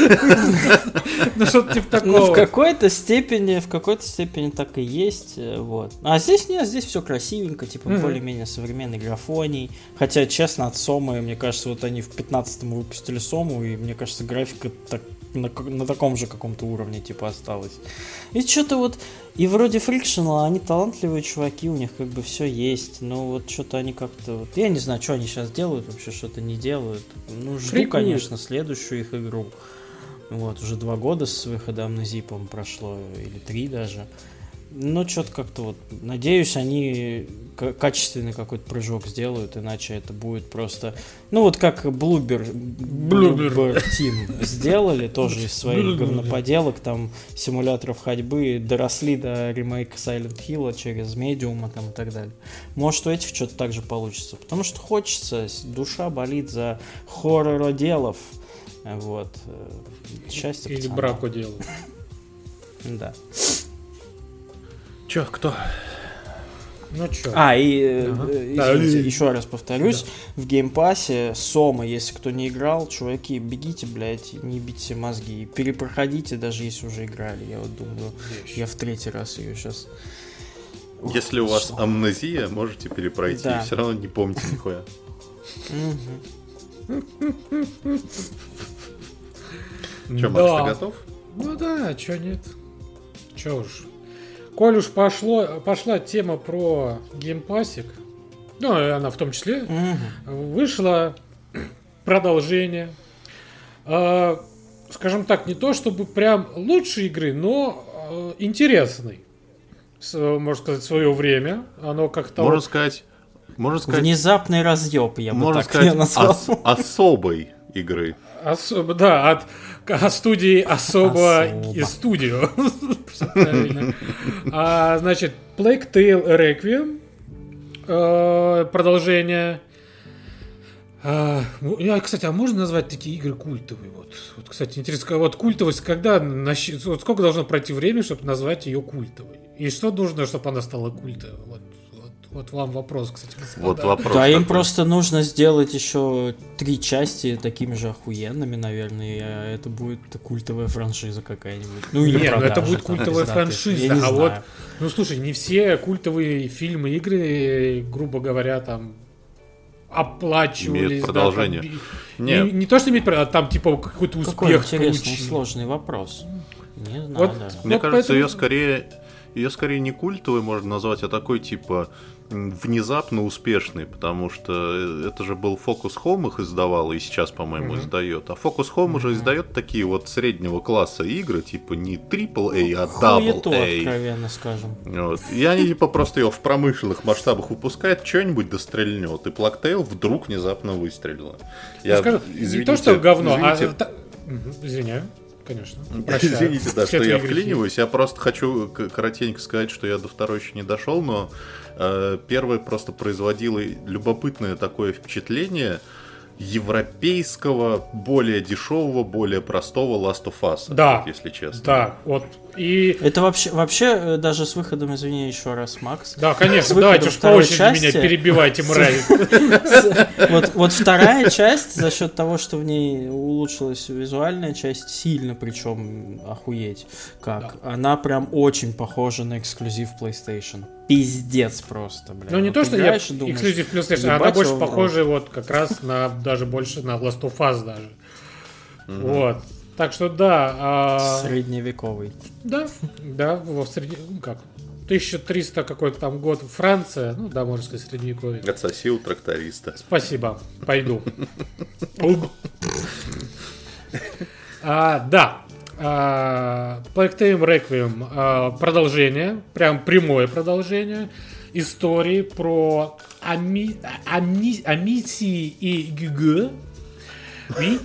Ну, что-то типа Ну, в такого. какой-то степени, в какой-то степени так и есть, э, вот. А здесь нет, здесь все красивенько, типа Мгм. более-менее современный графоний. Хотя, честно, от Сомы, мне кажется, вот они в пятнадцатом выпустили Сому, и мне кажется, графика так, на, как- на таком же каком-то уровне, типа, осталась. И что-то вот, и вроде Frictional, они талантливые чуваки, у них как бы все есть, но вот что-то они как-то, вот, я не знаю, что они сейчас делают, вообще что-то не делают. Ну, жду, Фрикуют. конечно, следующую их игру. Вот, уже два года с выхода Амнезии, по-моему, прошло, или три даже. Но что-то как-то вот, надеюсь, они к- качественный какой-то прыжок сделают, иначе это будет просто... Ну вот как Bloober, Bloober. Bloober Team сделали, тоже из своих Bloober. говноподелок, там, симуляторов ходьбы, доросли до ремейка Silent Hill через Medium там, и так далее. Может, у этих что-то так же получится, потому что хочется, с- душа болит за хорророделов. Вот. э, Счастье Или пацанам. браку делают. Да. Чё, кто? Ну чё. А, и э, Ага. э, Да, извините, и- еще раз повторюсь, в геймпассе Сома, если кто не играл, чуваки, бегите, блядь, не бейте мозги, перепроходите, даже если уже играли. Я вот думаю, я в третий раз ее сейчас... Если у вас амнезия, можете перепройти. Да. Все равно не помните нихуя. Че, Макс, Да. ты готов? Ну да, чё нет. Чё уж. Коль уж пошло, пошла тема про геймпасик, ну, и она в том числе, вышло продолжение. А, скажем так, не то чтобы прям лучшей игры, но а, интересной. С- можно сказать, в свое время. Оно как-то... Можно вот- сказать, Можно сказать, внезапный разъеб, я бы так сказать, назвал. Ос- особой игры. Особо, да, от, от студии особо, Особо. студио. а, значит, Plague Tale Requiem, э, продолжение. А, я, кстати, а можно назвать такие игры культовые? Вот, вот кстати, интересно, вот культовость, когда, вот сколько должно пройти время, чтобы назвать ее культовой? И что нужно, чтобы она стала культовой? Вот. Вот вам вопрос, кстати, господа. Вот вопрос Да, им такой. просто нужно сделать еще три части такими же охуенными, наверное, и это будет культовая франшиза какая-нибудь. Ну, или Нет, ну продажа, это будет там, культовая пиздатые. франшиза. Я не А знаю. вот, ну слушай, не все культовые фильмы, игры, грубо говоря, там оплачивались. Имеют продолжение. Да, там, Нет. не, не то, что имеет продолжение, а там типа какой-то Какой успех интересный, получили. сложный вопрос. Не знаю, Вот. да. Мне Вот кажется, поэтому- ее скорее, ее скорее не культовой можно назвать, а такой типа м, внезапно успешный, потому что это же был Focus Home их издавал и сейчас, по-моему, Мгм. издает. А Focus Home уже Мгм. издает такие вот среднего класса игры, типа не трипл эй, а дабл Хуету, эй. откровенно скажем. Вот. И они типа просто ее в промышленных масштабах выпускают, что-нибудь дострельнет. И Plague Tale вдруг внезапно выстрелила. Я скажу, не то, что говно, извините, а... та- Мгм, извиняю, конечно. Прощаю. Извините, да, Все что я твои грехи. вклиниваюсь. Я просто хочу к- коротенько сказать, что я до второй еще не дошел, но э, первый просто производило любопытное такое впечатление европейского, более дешевого, более простого Last of Us, Да. вот, если честно. Да, вот. И... Это вообще, вообще, э, даже с выходом, извини еще раз, Макс. Да, конечно, С выходом давайте уж по второй очереди части- меня перебивайте, мрази. Вот, вот вторая часть, за счет того, что в ней улучшилась визуальная часть, сильно причем охуеть как. Она прям очень похожа на эксклюзив PlayStation. Пиздец просто, блядь. Ну, не Вот то, что я играешь и думаешь, эксклюзив PlayStation, а она ебать больше его в рот. похожа вот как раз на, даже больше на Last of Us даже. Вот. Так что да. а, Средневековый. Да, да, во среди... ну, как? тысяча триста какой-то там год, Франция, ну да, можно сказать, средневековье. Отсоси у тракториста. Спасибо, пойду. А, да. А, Plague Tale Requiem, а, продолжение, прям прямое продолжение истории про Ами... Ами... Амисии и ГГ. И,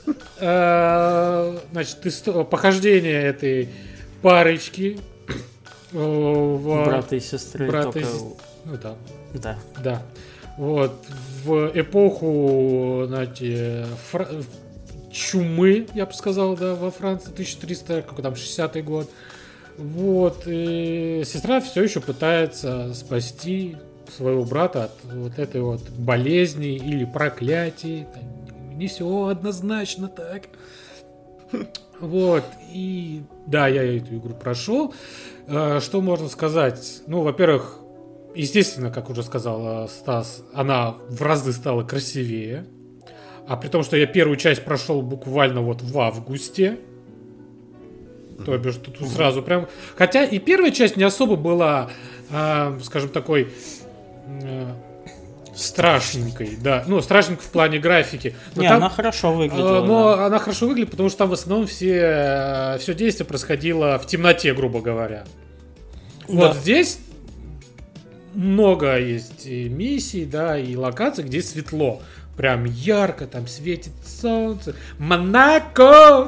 а, значит, исто- похождение этой парочки э, в... Брата и сестры. брата и только- сес- ну да, Да. да. Вот. В эпоху, знаете, фра- чумы, я бы сказал, да, во Франции, тысяча триста, какой там, шестидесятый год. Вот. И сестра все еще пытается спасти своего брата от вот этой вот болезни или проклятий. Не все однозначно так. Вот. И да, я эту игру прошел. Э, Что можно сказать? Ну, во-первых, естественно, как уже сказал э, Стас, она в разы стала красивее. А при том, что я первую часть прошел буквально вот в августе. То бишь, тут сразу прям... Хотя и первая часть не особо была, э, скажем, такой... э, страшненькой, да. Ну, страшненькой в плане графики. Но Не, там- она хорошо выглядела. а, Но да. она хорошо выглядит, потому что там в основном все, все действие происходило в темноте, грубо говоря. Вот Да. здесь много есть и миссий, да, и локаций, где светло. Прям ярко, там светит солнце. Монако!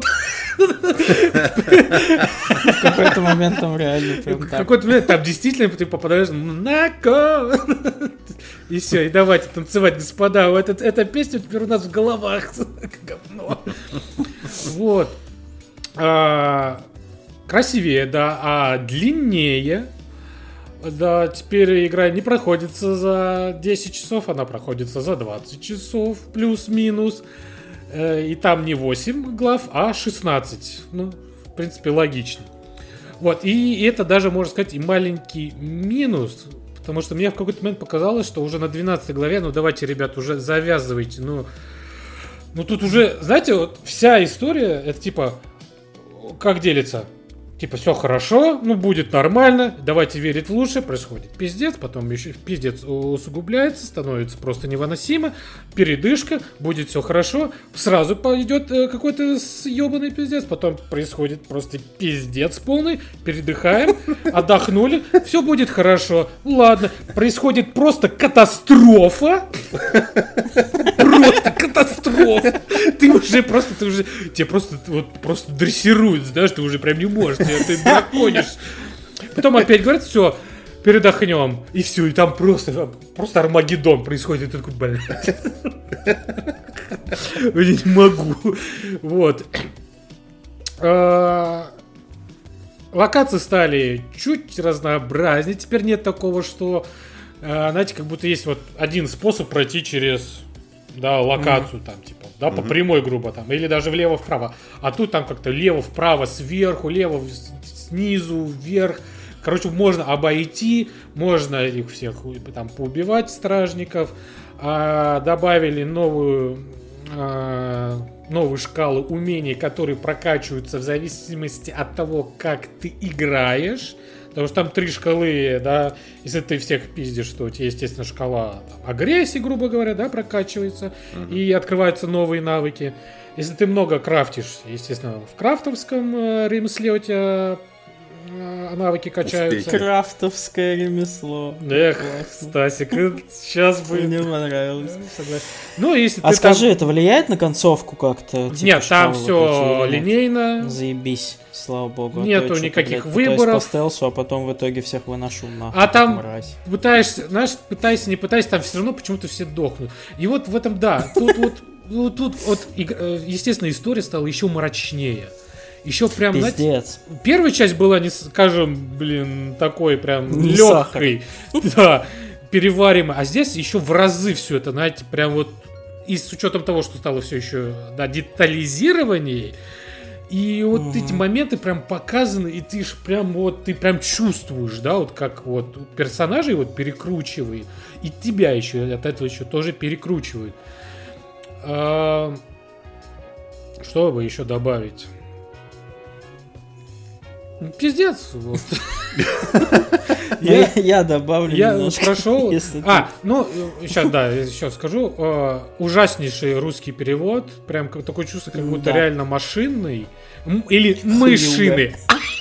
В какой-то момент там реально прям В так. какой-то момент там действительно ты попадаешь в Монако! И все, и давайте танцевать, господа. Вот это- эта песня теперь у нас в головах. Говно. Вот. А, Красивее, да, а длиннее. Да, теперь игра не проходится за десять часов, она проходится за двадцать часов, плюс-минус. Э, И там не восемь глав, а шестнадцать. Ну, в принципе, логично. Вот, и это даже, можно сказать, и маленький минус, потому что мне в какой-то момент показалось, что уже на двенадцатой главе, ну давайте, ребят, уже завязывайте, ну... Ну тут уже, знаете, вот вся история, это типа, как делится? типа, все хорошо, ну, будет нормально, давайте верить в лучшее, происходит пиздец, потом еще пиздец усугубляется, становится просто невыносимо, передышка, будет все хорошо, сразу пойдет какой-то съебанный пиздец, потом происходит просто пиздец полный, передыхаем, отдохнули, все будет хорошо, ладно, происходит просто катастрофа, просто катастрофа, ты уже просто, ты уже, тебе просто, вот, просто дрессируют, знаешь, ты уже прям не можешь, ты драконишь. Потом опять говорят, все, передохнем. И все, и там просто, просто Армагеддон происходит. И ты такой, блядь. Я не могу. Вот. Локации стали чуть разнообразнее. Теперь нет такого, что, знаете, как будто есть вот один способ пройти через, да, локацию, mm-hmm. там, типа, да, mm-hmm. по прямой, грубо, там, или даже влево-вправо. А тут там как-то лево-вправо, сверху, лево, снизу, вверх. Короче, можно обойти, можно их всех там поубивать, стражников. А, добавили новую, а, новые шкалы умений, которые прокачиваются в зависимости от того, как ты играешь. Потому что там три шкалы, да, если ты всех пиздишь, то у тебя, естественно, шкала там, агрессии, грубо говоря, да, прокачивается, uh-huh. и открываются новые навыки. Если ты много крафтишь, естественно, в крафтовском э, ремесле у тебя э, навыки качаются. Успейте. Крафтовское ремесло. Эх, Стасик, сейчас бы... Мне понравилось. Ну, если а ты скажи, там... это влияет на концовку как-то? Типа, нет, там все вот линейно. Заебись. Слава богу. Нету а никаких блядь, выборов. По стелсу, а потом в итоге всех выношу нахуй. А там мразь. пытаешься, знаешь, пытайся, не пытайся, там все равно почему-то все дохнут. И вот в этом, да, тут вот, вот, тут вот, естественно, история стала еще мрачнее. Еще прям, пиздец. Знаете, первая часть была, не скажем, блин, такой прям легкой, да, переваримой. А здесь еще в разы все это, знаете, прям вот, и с учетом того, что стало все еще, да, детализированнее. И вот mm-hmm. эти моменты прям показаны, и ты ж прям вот, ты прям чувствуешь, да, вот как вот персонажей вот перекручивает, и тебя еще от этого еще тоже перекручивает. А... Что бы еще добавить? Пиздец. Вот. я, я добавлю я немножко. Прошел. Если а, ты... ну, сейчас, да, я еще скажу. Э, ужаснейший русский перевод. Прям как, такое чувство, как будто да. реально машинный. М- или мышиный.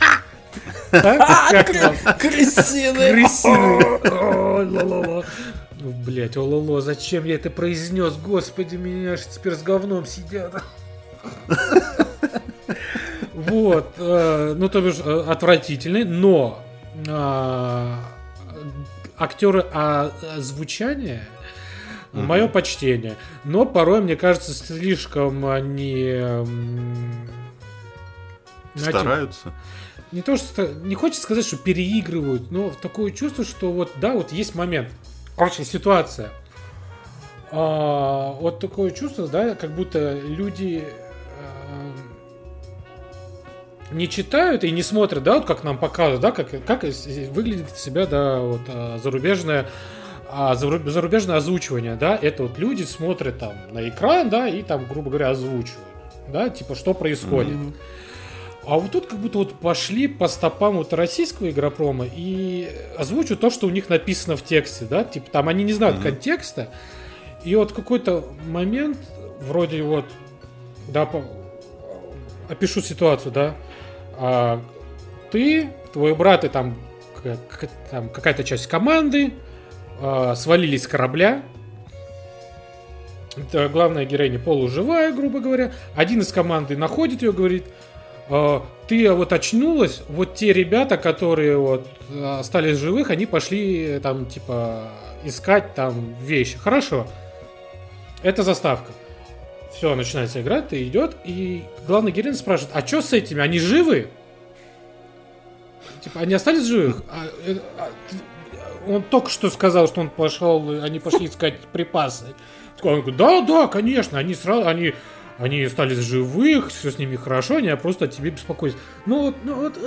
Крысиный. Крысиный. Блять, ололо, зачем я это произнес? Господи, меня аж теперь с говном сидят. Вот, э, ну, то бишь, э, отвратительный, но э, актеры а, озвучания, mm-hmm. мое почтение, но порой, мне кажется, слишком они... Э, стараются? Знаете, не то, что... Не хочется сказать, что переигрывают, но такое чувство, что вот, да, вот есть момент. Короче, ситуация. А, вот такое чувство, да, как будто люди... не читают и не смотрят, да, вот как нам показывают, да, как, как выглядит себя, да, вот зарубежное, зарубежное озвучивание, да, это вот люди смотрят там на экран, да, и там, грубо говоря, озвучивают, да, типа, что происходит. Mm-hmm. А вот тут как будто вот пошли по стопам вот российского игропрома и озвучивают то, что у них написано в тексте, да, типа, там они не знают mm-hmm. контекста, и вот какой-то момент, вроде вот, да, по... опишу ситуацию, да, а, ты, твой брат и там, к- там какая-то часть команды а, свалились с корабля. Это главная героиня полуживая, грубо говоря. Один из команды находит ее, говорит: а, ты вот очнулась, вот те ребята, которые вот остались живых, они пошли там типа искать там вещи. Хорошо. Это заставка. Все, начинается игра, ты идет, и главный героинь спрашивает: а что с этими? Они живы? Типа, они остались живых? А, а, он только что сказал, что он пошел, они пошли искать припасы. Он говорит: да, да, конечно, они сразу, они, они остались живых, все с ними хорошо, они просто о тебе беспокоятся. Ну вот, ну вот.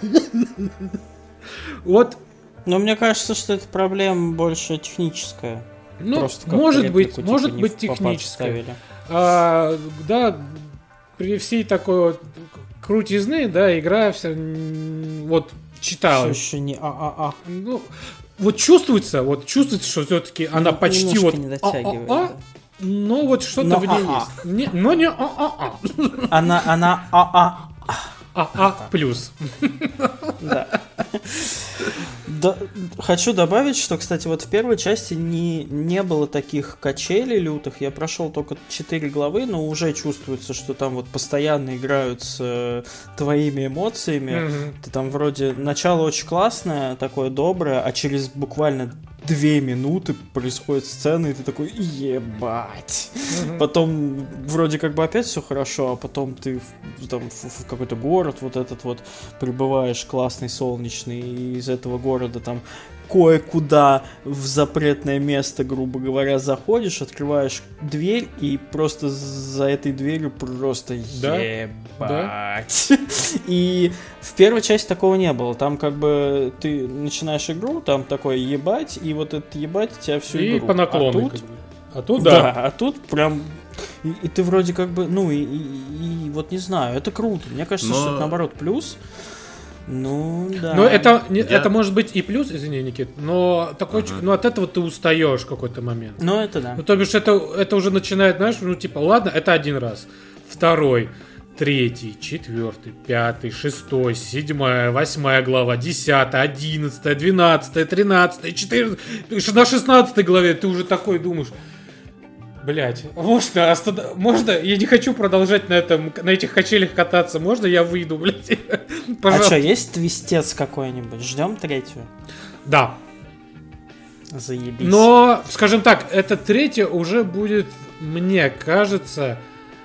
Вот. Но мне кажется, что эта проблема больше техническая. Ну, может быть, может быть техническая. А, да, при всей такой вот крутизны, да, игра вся, вот, читала. Еще не а-а-а. Ну, вот чувствуется, вот чувствуется, что все-таки она ну, почти вот не дотягивает, а-а-а, да. но вот что-то но в ней а-а. есть. Не, но не а-а-а. Она, она а-а. А-а плюс. Да. Да, хочу добавить, что, кстати, вот в первой части не, не было таких качелей лютых. Я прошел только четыре главы, но уже чувствуется, что там вот постоянно играют с э, твоими эмоциями. Mm-hmm. Ты там вроде начало очень классное, такое доброе, а через буквально две минуты происходит сцена, и ты такой, ебать. Mm-hmm. Потом вроде как бы опять все хорошо, а потом ты в, там, в, в какой-то город вот этот вот прибываешь классный, солнечный, и из этого города там кое-куда в запретное место, грубо говоря, заходишь, открываешь дверь, и просто за этой дверью просто да? ебать. Да? И в первой части такого не было. Там как бы ты начинаешь игру, там такое ебать, и вот это ебать тебя всю и игру. И по наклону. А тут, а тут да. да. А тут прям... И, и ты вроде как бы, ну и, и, и вот не знаю, это круто. Мне кажется, Но... что это наоборот плюс. Ну, да. Но это, не, Я... это может быть и плюс, извини, Никит, но такой, uh-huh. ну, от этого ты устаешь в какой-то момент. Ну, это да. Ну, то бишь, это, это уже начинает, знаешь, ну, типа, ладно, это один раз. Второй, третий, четвертый, пятый, шестой, седьмая, восьмая глава, десятая, одиннадцатая, двенадцатая, тринадцатая, четырнадцатая. На шестнадцатой главе ты уже такой думаешь... Блять, можно, остав... можно, я не хочу продолжать на этом, на этих качелях кататься, можно я выйду, блять? А что, есть твистец какой-нибудь? Ждем третью? Да. Заебись. Но, скажем так, эта третья уже будет, мне кажется,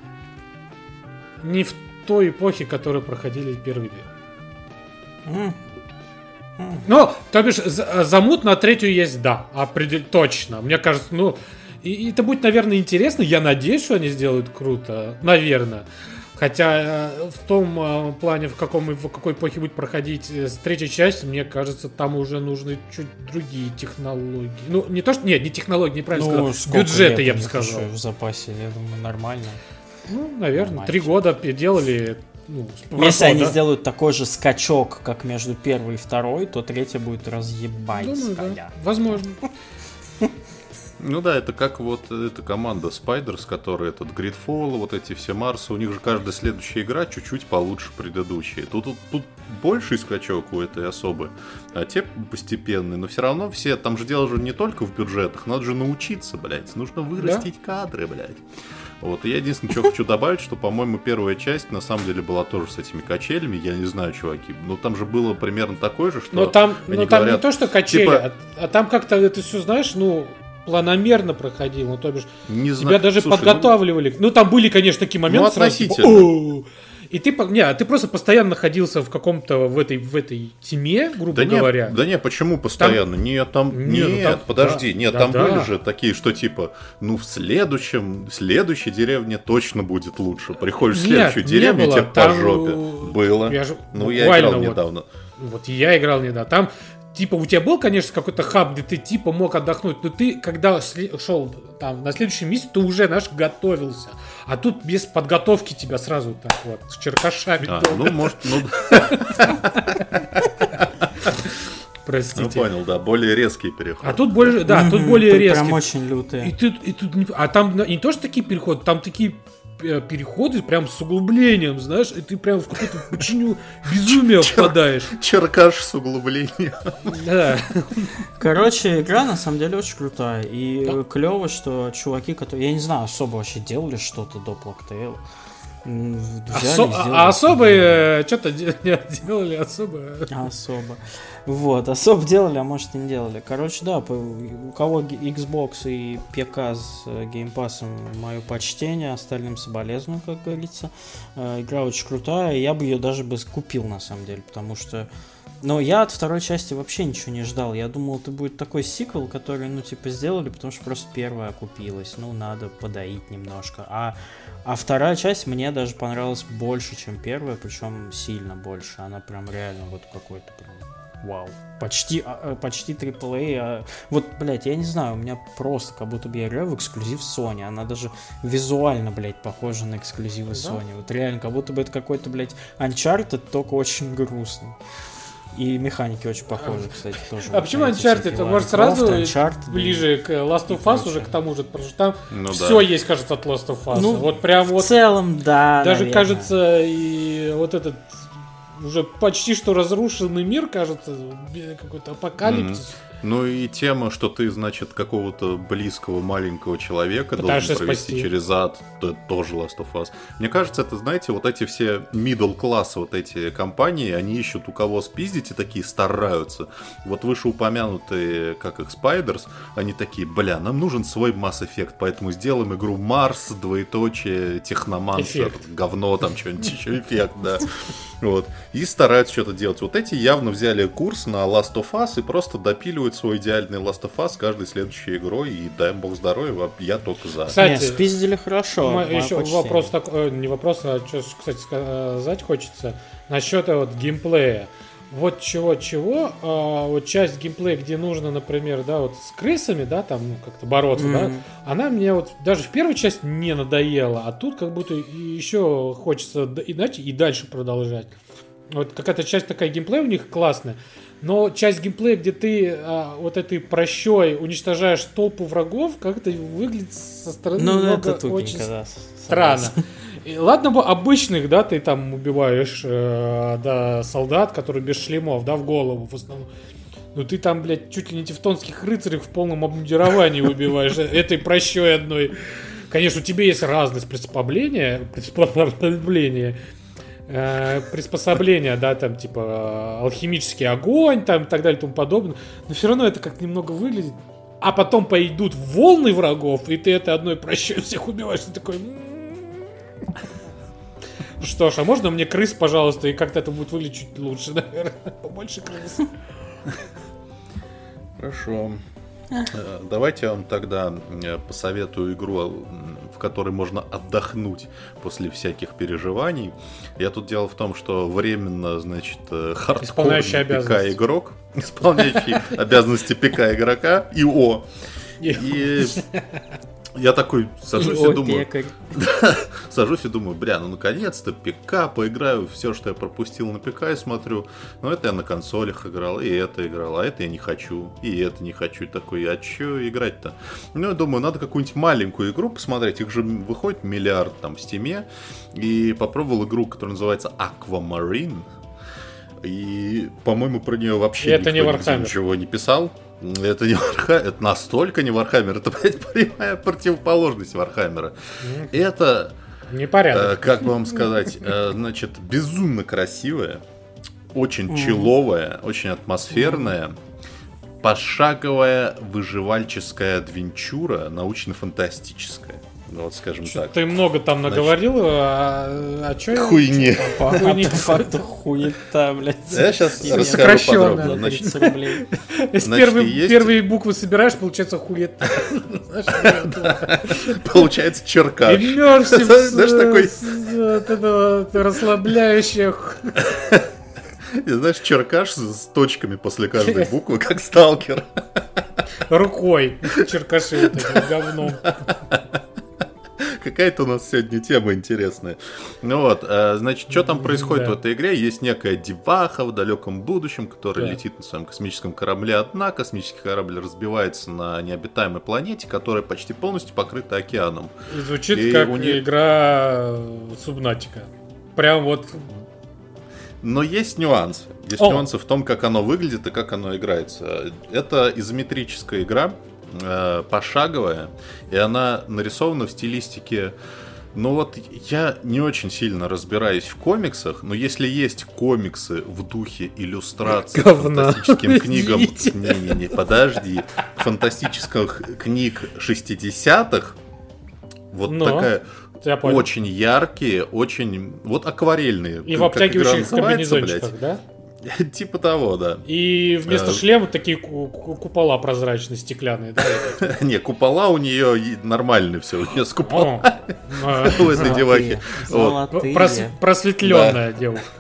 не в той эпохе, которую проходили первые две. Mm. Mm. Ну, то бишь, замут на третью есть, да, определ... точно. Мне кажется, ну... И, и это будет, наверное, интересно. Я надеюсь, что они сделают круто. Наверное. Хотя э, в том э, плане, в, каком, в какой эпохе будет проходить э, третья часть, мне кажется, там уже нужны чуть другие технологии. Ну, не то, что... Нет, не технологии, неправильно ну, сказал. Бюджеты, я бы сказал. В запасе, я думаю, нормально. Ну, наверное. Три года делали... Ну, если они да? сделают такой же скачок, как между первой и второй, то третья будет разъебать. Думаю, да. Возможно. Ну да, это как вот эта команда Spiders, которая этот Gridfall, вот эти все Марсы, у них же каждая следующая игра чуть-чуть получше предыдущей. Тут, тут, тут больший скачок у этой особы, а те постепенные, но все равно все, там же дело же не только в бюджетах, надо же научиться, блядь, нужно вырастить да? кадры, блядь. Вот, и я единственное, что хочу добавить, что, по-моему, первая часть, на самом деле, была тоже с этими качелями, я не знаю, чуваки, но там же было примерно такое же, что... Но там, но там говорят, не то, что качели, типа... а, а там как-то это все, знаешь, ну... планомерно проходил, ну, то бишь, не тебя знаю. даже Слушай, подготавливали. Ну... ну, там были, конечно, такие моменты. Ну, относительно. Сразу, типа, и ты, не, ты просто постоянно находился в каком-то, в этой, в этой тьме, грубо да говоря. Нет, да нет, почему постоянно? Там... Нет, там, нет, нет там, подожди, да, нет, да, там да. были же такие, что типа, ну, в следующем, в следующей деревне точно будет лучше. Приходишь в следующую нет, деревню, тебе там... по жопе. Было. Я же... Ну, я играл вот, недавно. Вот я играл недавно. Там типа, у тебя был, конечно, какой-то хаб, где ты, типа, мог отдохнуть, но ты, когда шел там на следующий месяц, ты уже, знаешь, готовился. А тут без подготовки тебя сразу так вот, с черкашами. А, ну, может, ну... Простите. Ну, понял, да, более резкий переход. А тут более, да, mm-hmm, тут более тут резкий. Прям очень лютые. И тут, и тут не... А там не то, что такие переходы, там такие переходы прям с углублением, знаешь, и ты прям в какую-то пучину безумия впадаешь. Черкаш с углублением. Да. Короче, игра на самом деле очень крутая. И да. клево, что чуваки, которые, я не знаю, особо вообще делали что-то до Plague Осо- а особые что-то делали особо. Особо. Вот, особо делали, а может и не делали. Короче, да, у кого Xbox и пи си с геймпассом, мое почтение, остальным соболезную, как говорится. Игра очень крутая, я бы ее даже бы купил, на самом деле, потому что... Но я от второй части вообще ничего не ждал. Я думал, это будет такой сиквел, который, ну, типа, сделали, потому что просто первая окупилась. Ну, надо подоить немножко. А, а вторая часть мне даже понравилась больше, чем первая, причем сильно больше. Она прям реально вот какой-то прям вау. Почти, почти трипл эй. Вот, блядь, я не знаю, у меня просто как будто бы я играю в эксклюзив Sony. Она даже визуально, блядь, похожа на эксклюзивы да? Sony. Вот реально, как будто бы это какой-то, блядь, Uncharted, только очень грустный. И механики очень похожи, кстати, тоже. А почему Uncharted? Это может сразу Uncharted, ближе к Last of Us уже к тому же, потому что там ну, все да. есть, кажется, от Last of Us. Ну, вот прям в вот. В целом, да. Даже наверное. Кажется, и вот этот уже почти что разрушенный мир, кажется, какой-то апокалипсис. Mm-hmm. Ну и тема, что ты, значит, какого-то близкого маленького человека пытаешься должен провести спасти. через ад, это тоже Last of Us. Мне кажется, это, знаете, вот эти все middle class, вот эти компании, они ищут у кого спиздить и такие стараются. Вот вышеупомянутые, как их, Spiders, они такие, бля, нам нужен свой Mass Effect, поэтому сделаем игру Марс, двоеточие, Техномансер, говно там, что-нибудь еще, эффект, да. Вот. И стараются что-то делать. Вот эти явно взяли курс на Last of Us и просто допиливают свой идеальный Last of Us каждой следующей игрой, и дай им бог здоровья, я только за. Кстати, не, спиздили хорошо. Мы, еще вопрос такой, не вопрос, а что, кстати, сказать хочется насчет вот геймплея. Вот чего-чего, а, вот часть геймплея, где нужно, например, да, вот с крысами, да, там, ну, как-то бороться, mm-hmm. да, она мне вот даже в первую часть не надоела, а тут как будто еще хочется иначе и дальше продолжать. Вот какая-то часть такая геймплея у них классная, но часть геймплея, где ты а, вот этой прощой уничтожаешь толпу врагов, как-то выглядит со стороны ну, немного это очень да, странно. И ладно бы обычных, да, ты там убиваешь э, да, солдат, которые без шлемов, да, в голову в основном. Но ты там, блядь, чуть ли не тевтонских рыцарей в полном обмундировании убиваешь этой прощой одной. Конечно, у тебя есть разность приспособления, приспособления, э, приспособления, да, там, типа, алхимический огонь, там, и так далее, и тому подобное. Но все равно это как немного выглядит. А потом пойдут волны врагов, и ты это одной прощой всех убиваешь. Ты такой... Что ж, а можно мне крыс, пожалуйста, и как-то это будет выглядеть чуть лучше, наверное. Побольше крыс. Хорошо. Давайте я вам тогда посоветую игру, в которой можно отдохнуть после всяких переживаний. Я тут дело в том, что временно, значит, хардкорный ПК-игрок, исполняющий обязанности ПК-игрока, ИО. И я такой сажусь и думаю, сажусь и думаю, бля, ну наконец-то ПК, поиграю все, что я пропустил на ПК, и смотрю, ну это я на консолях играл, и это играл, а это я не хочу, и это не хочу, и такой, а че играть-то? Ну я думаю, надо какую-нибудь маленькую игру посмотреть, их же выходит миллиард там в Стиме, и попробовал игру, которая называется Aquamarine, и, по-моему, про нее вообще это никто не ничего не писал. Это не Вархаммер, это настолько не Вархаммер, это, блядь, прямая противоположность Вархаммера. Mm. Это, непорядок. Э, как вам сказать, э, значит, безумно красивая, очень mm. человая, очень атмосферная, mm. пошаговая выживальческая адвенчура, научно-фантастическая. Ну, вот, скажем Что так. Ты много там наговорил, значит, а, а что? Хуйни. Хуйни. Хуета, блядь. Я сейчас расскажу подробно. Значит, Если первые буквы собираешь, получается хуета. Получается черкаш. Иммерсив. Знаешь, такой... расслабляющий. Знаешь, черкаш с точками после каждой буквы, как сталкер. Рукой черкаши вот этим говном. Какая-то у нас сегодня тема интересная. Ну вот, значит, что там происходит да. в этой игре? Есть некая деваха в далеком будущем, которая да. летит на своем космическом корабле одна. Космический корабль разбивается на необитаемой планете, которая почти полностью покрыта океаном. И звучит И как них... игра Субнатика. Прям вот... Но есть нюансы. Есть О. нюансы в том, как оно выглядит и как оно играется. Это изометрическая игра, э, пошаговая, и она нарисована в стилистике... Ну вот, я не очень сильно разбираюсь в комиксах, но если есть комиксы в духе иллюстраций к фантастическим книгам... Не-не-не, подожди. Фантастических книг шестидесятых, вот но. такая... Очень яркие, очень... Вот акварельные. И в обтягивающих комбинезончиках, да? Типа того, да. И вместо шлема такие купола прозрачные, стеклянные, да? Не, купола у нее нормальные все, у нее с куполами у этой девахи. Просветленная девушка.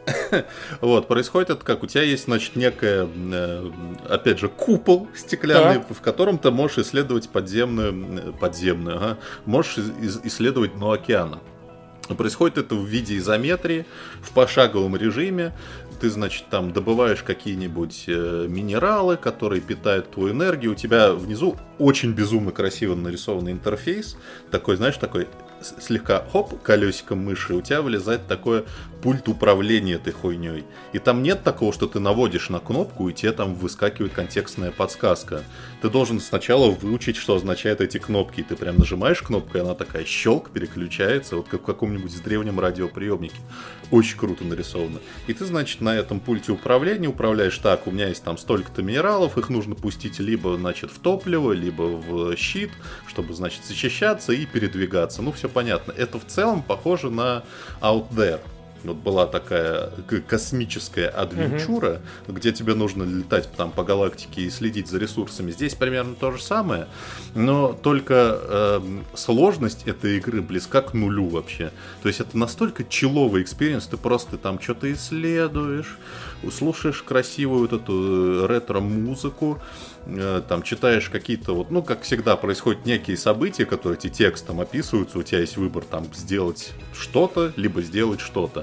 Вот, происходит это как? У тебя есть, значит, некая, опять же, купол стеклянный, в котором ты можешь исследовать подземную, подземную, ага, можешь исследовать дно океана. Происходит это в виде изометрии, в пошаговом режиме. Ты, значит, там добываешь какие-нибудь э, минералы, которые питают твою энергию. У тебя внизу очень безумно красиво нарисованный интерфейс. Такой, знаешь, такой слегка, хоп, колесиком мыши. У тебя вылезает такое пульт управления этой хуйней. И там нет такого, что ты наводишь на кнопку, и тебе там выскакивает контекстная подсказка. Ты должен сначала выучить, что означают эти кнопки. И ты прям нажимаешь кнопку, и она такая щелк, переключается, вот как в каком-нибудь древнем радиоприемнике. Очень круто нарисовано. И ты, значит, на этом пульте управления управляешь: так, у меня есть там столько-то минералов, их нужно пустить либо, значит, в топливо, либо в щит, чтобы, значит, защищаться и передвигаться. Ну, все понятно. Это в целом похоже на Out There. Вот была такая космическая адвенчура, mm-hmm. где тебе нужно летать там по галактике и следить за ресурсами. Здесь примерно то же самое, но только э, сложность этой игры близка к нулю вообще. То есть это настолько чилловый экспириенс, ты просто там что-то исследуешь, слушаешь красивую вот эту ретро-музыку, там читаешь какие-то вот, ну, как всегда, происходят некие события, которые эти текстом описываются, у тебя есть выбор там сделать что-то, либо сделать что-то.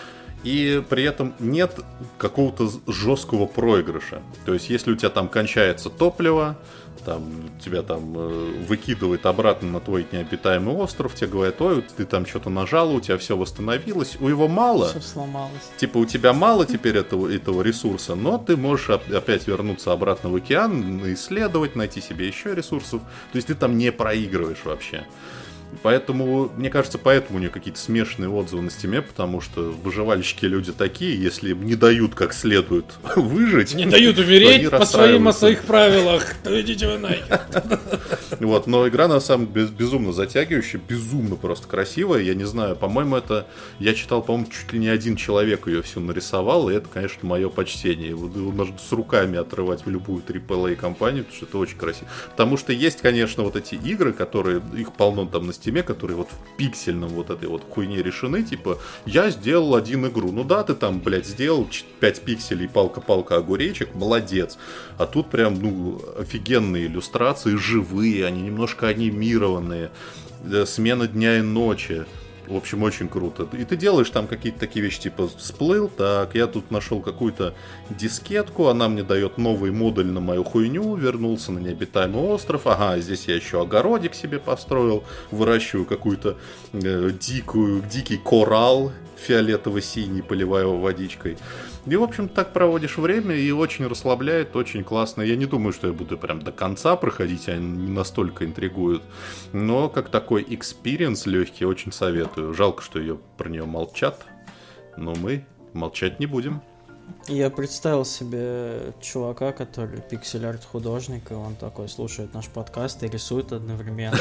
И при этом нет какого-то жесткого проигрыша. То есть, если у тебя там кончается топливо, там, тебя там э, выкидывает обратно на твой необитаемый остров, тебе говорят: ой, ты там что-то нажал, у тебя все восстановилось, у его мало. Все сломалось. Типа, у тебя мало теперь этого, этого ресурса, но ты можешь опять вернуться обратно в океан, исследовать, найти себе еще ресурсов. То есть ты там не проигрываешь вообще. Поэтому, мне кажется, поэтому у нее какие-то смешанные отзывы на Стиме, потому что выживальщики люди такие, если им не дают как следует выжить, не дают умереть по своим о своих правилах, то идите вы нахер. Вот, но игра на самом деле безумно затягивающая, безумно просто красивая. Я не знаю, по-моему, это я читал, по-моему, чуть ли не один человек ее всю нарисовал, и это, конечно, мое почтение. Его можно с руками отрывать в любую трипл эй компанию, потому что это очень красиво. Потому что есть, конечно, вот эти игры, которые, их полно там на Стиме, которые вот в пиксельном вот этой вот хуйне решены, типа, я сделал один игру. Ну да, ты там, блядь, сделал пять пикселей, палка-палка огуречек, молодец. А тут прям, ну, офигенные иллюстрации, живые, они немножко анимированные, смена дня и ночи. В общем, очень круто. И ты делаешь там какие-то такие вещи, типа, всплыл, так, я тут нашел какую-то дискетку, она мне дает новый модуль на мою хуйню, вернулся на необитаемый остров, ага, здесь я еще огородик себе построил, выращиваю какую-то э, дикую, дикий коралл фиолетово-синий, поливаю его водичкой. И, в общем, так проводишь время, и очень расслабляет, очень классно. Я не думаю, что я буду прям до конца проходить, они не настолько интригуют. Но как такой экспириенс легкий, очень советую. Жалко, что ее про нее молчат, но мы молчать не будем. Я представил себе чувака, который пиксель-арт художник, и он такой слушает наш подкаст и рисует одновременно.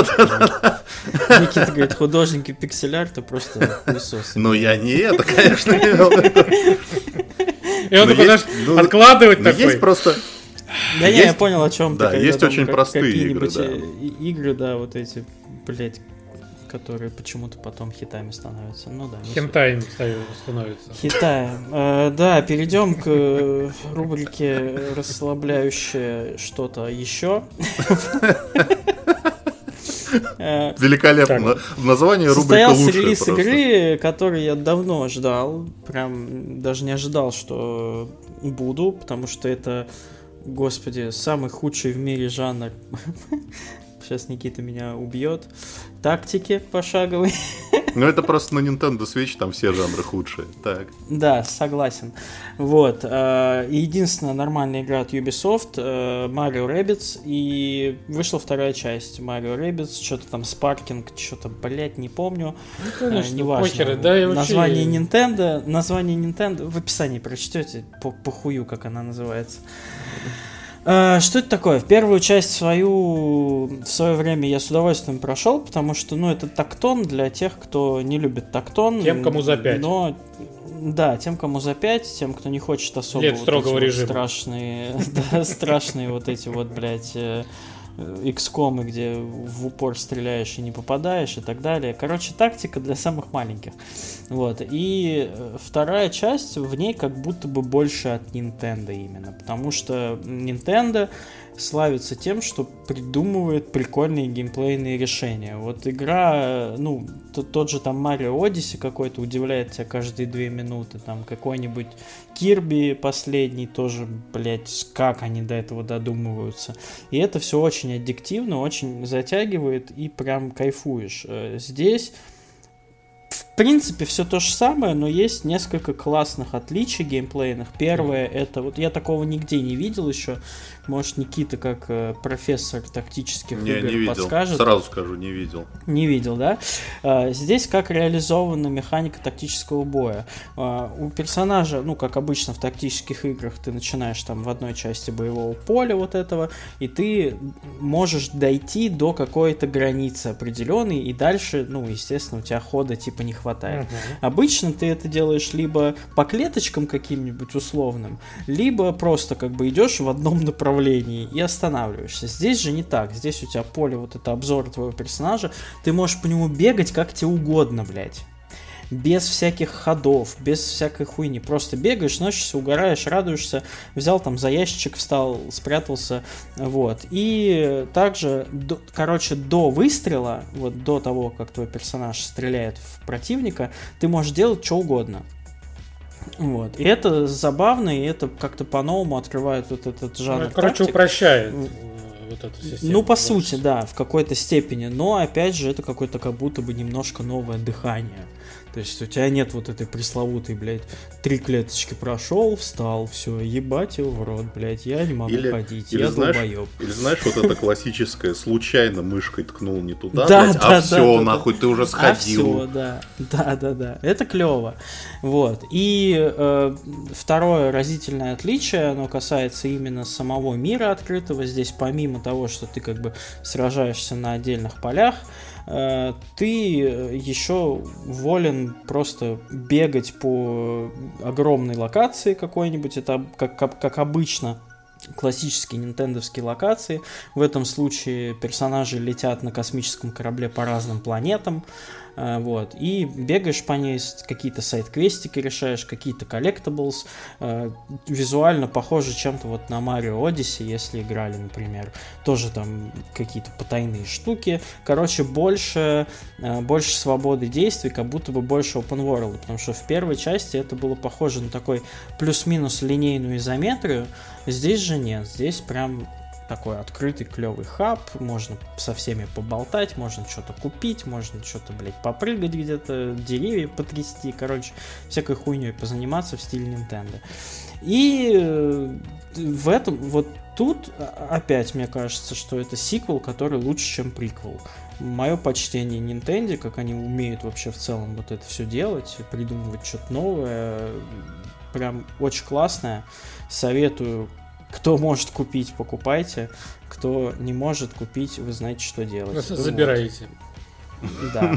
Никита говорит: художники пиксель-арта просто хуесосы. Ну я не это, конечно, не делаю. И он такой, знаешь, откладывать такой. Есть просто... Да не, я понял, о чем ты. Да, есть очень простые игры, да. Игры, да, вот эти, блять, которые почему-то потом хитами становятся. Ну да. Хентаем становятся. Хитаем. Э, да, перейдем к рубрике «Расслабляющее что-то еще». Великолепно. Название рубрика лучшее. Состоялся релиз игры, который я давно ждал. Прям даже не ожидал, что буду, потому что это, господи, самый худший в мире жанр. Сейчас Никита меня убьет. Тактики пошаговые. Ну, это просто на Nintendo Switch, там все жанры худшие. Так. Да, согласен. Вот. Единственная нормальная игра от Ubisoft — Mario Rabbids. И вышла вторая часть Mario Rabbids. Что-то там Sparking, что-то, блять, не помню. Ну, конечно, неважно. Похеры, да, и вообще... Название Nintendo. Название Nintendo в описании прочтете. По, по хую, как она называется. Uh, что это такое? В первую часть свою в свое время я с удовольствием прошел, потому что, ну, это тактон для тех, кто не любит тактон. Тем, кому за пять. Но, да, тем, кому за пять, тем, кто не хочет особо Лет вот строгого эти режима. Вот страшные, да, страшные вот эти вот, блядь, икс ком, где в упор стреляешь и не попадаешь и так далее. Короче, тактика для самых маленьких. Вот. И вторая часть, в ней как будто бы больше от Nintendo именно, потому что Nintendo славится тем, что придумывает прикольные геймплейные решения. Вот игра, ну, тот же там Mario Odyssey какой-то удивляет тебя каждые две минуты, там какой-нибудь Kirby последний тоже, блять, как они до этого додумываются. И это все очень аддиктивно, очень затягивает и прям кайфуешь. Здесь в принципе все то же самое, но есть несколько классных отличий геймплейных. Первое, это вот я такого нигде не видел еще. Может, Никита, как э, профессор тактических не, игр, не видел. подскажет. Сразу скажу, не видел. Не видел, да? А, здесь как реализована механика тактического боя. А, у персонажа, ну, как обычно в тактических играх, ты начинаешь там в одной части боевого поля вот этого, и ты можешь дойти до какой-то границы определенной, и дальше, ну, естественно, у тебя хода типа не хватает. Uh-huh. Обычно ты это делаешь либо по клеточкам каким-нибудь условным, либо просто как бы идешь в одном направлении и останавливаешься. Здесь же не так. Здесь у тебя поле, вот это обзор твоего персонажа. Ты можешь по нему бегать как тебе угодно, блядь. Без всяких ходов, без всякой хуйни. Просто бегаешь, носишься, угораешь, радуешься. Взял там за ящичек, встал, спрятался. Вот. И также, до, короче, до выстрела, вот до того, как твой персонаж стреляет в противника, ты можешь делать что угодно. Вот. И это забавно, и это как-то по-новому открывает вот этот жанр. Ну, короче, тактик. упрощает вот эту систему. Ну, по сути, да, в какой-то степени. Но, опять же, это какое-то как будто бы немножко новое дыхание. То есть у тебя нет вот этой пресловутой, блядь, три клеточки прошел, встал, все, ебать его в рот, блядь, я не могу или, ходить, или я знаешь, долбоеб. Или знаешь, вот это классическое, случайно мышкой ткнул не туда, да, блядь, да, а все, да, нахуй, да. ты уже сходил. А все, да, да, да, да, это клево. Вот, и э, второе разительное отличие, оно касается именно самого мира открытого. Здесь помимо того, что ты как бы сражаешься на отдельных полях, ты еще волен просто бегать по огромной локации какой-нибудь, это как, как, как обычно классические нинтендовские локации. В этом случае персонажи летят на космическом корабле по разным планетам, вот, и бегаешь по ней, какие-то сайд-квестики решаешь, какие-то коллектаблс, визуально похоже чем-то вот на Mario Odyssey, если играли, например, тоже там какие-то потайные штуки. Короче, больше, больше свободы действий, как будто бы больше open world, потому что в первой части это было похоже на такой плюс-минус линейную изометрию. Здесь же нет, здесь прям такой открытый, клевый хаб, можно со всеми поболтать, можно что-то купить, можно что-то, блядь, попрыгать где-то, деревья потрясти, короче, всякой хуйней позаниматься в стиле Nintendo. И в этом, вот тут опять мне кажется, что это сиквел, который лучше, чем приквел. Мое почтение Nintendo, как они умеют вообще в целом вот это все делать, придумывать что-то новое, прям очень классное. Советую. Кто может купить, покупайте. Кто не может купить, вы знаете, что делать. Забирайте. Да.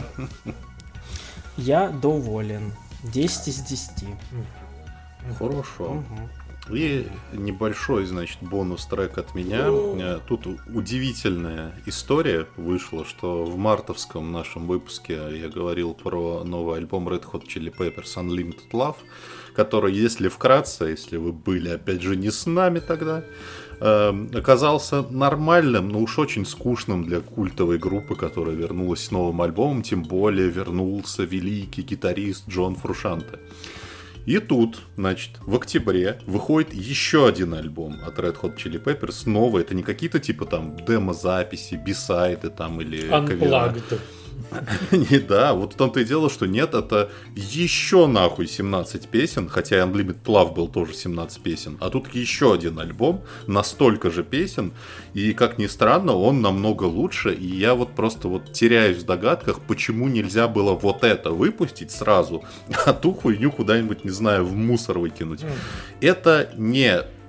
Я доволен. десять из десяти. Хорошо. Угу. И небольшой, значит, бонус-трек от меня. Тут удивительная история вышла, что в мартовском нашем выпуске я говорил про новый альбом Red Hot Chili Peppers Unlimited Love, который, если вкратце, если вы были, опять же, не с нами тогда, э, оказался нормальным, но уж очень скучным для культовой группы, которая вернулась с новым альбомом, тем более вернулся великий гитарист Джон Фрушанте. И тут, значит, в октябре выходит еще один альбом от Red Hot Chili Peppers, новый, это не какие-то типа там демо-записи, бисайды там или кавера. Не, да, вот в том-то и дело, что нет, это еще нахуй семнадцать песен, хотя Unlimited Love был тоже семнадцать песен, а тут еще один альбом, настолько же песен, и, как ни странно, он намного лучше, и я вот просто вот теряюсь в догадках, почему нельзя было вот это выпустить сразу, а ту хуйню куда-нибудь, не знаю, в мусор выкинуть. Mm. Это не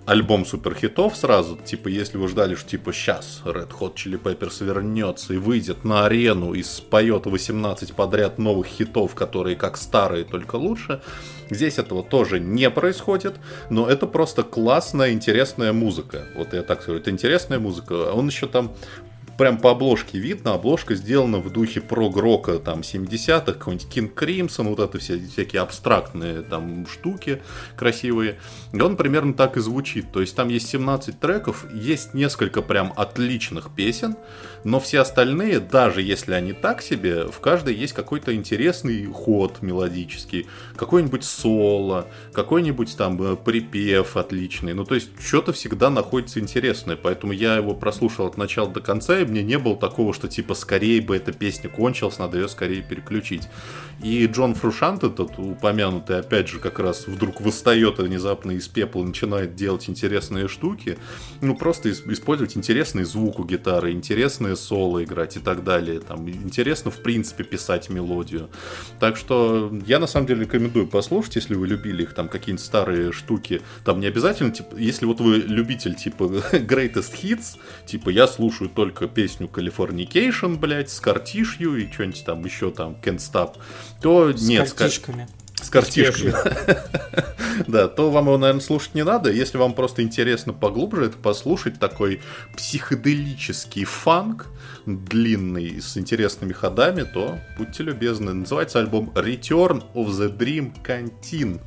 альбом суперхитов сразу. Типа, если вы ждали, что типа сейчас Red Hot Chili Peppers вернется и выйдет на арену и споет восемнадцать подряд новых хитов, которые как старые, только лучше. Здесь этого тоже не происходит, но это просто классная, интересная музыка. Вот я так скажу, это интересная музыка. Он еще там... Прям по обложке видно, обложка сделана в духе прог-рока там семидесятых, какой-нибудь King Crimson, вот это все всякие абстрактные там штуки красивые. И он примерно так и звучит. То есть там есть семнадцать треков, есть несколько прям отличных песен, но все остальные, даже если они так себе, в каждой есть какой-то интересный ход мелодический, какой-нибудь соло, какой-нибудь там припев отличный. Ну, то есть что-то всегда находится интересное, поэтому я его прослушал от начала до конца, и мне не было такого, что типа скорее бы эта песня кончилась, надо ее скорее переключить. И Джон Фрушант, этот упомянутый, опять же, как раз вдруг восстает внезапно из пепла и начинает делать интересные штуки. Ну, просто использовать интересный звук у гитары, интересные соло играть и так далее. Там интересно, в принципе, писать мелодию. Так что я, на самом деле, рекомендую послушать, если вы любили их, там, какие-нибудь старые штуки. Там не обязательно, типа, если вот вы любитель, типа, Greatest Hits, типа, я слушаю только песню Californication, блядь, с Картишью и что-нибудь там еще, там, Can't Stop, то с нет. Картишками. С картишками. Да, то вам его, наверное, слушать не надо. Если вам просто интересно поглубже это послушать, такой психоделический фанк, длинный, с интересными ходами, то будьте любезны. Называется альбом Return of the Dream Canteen.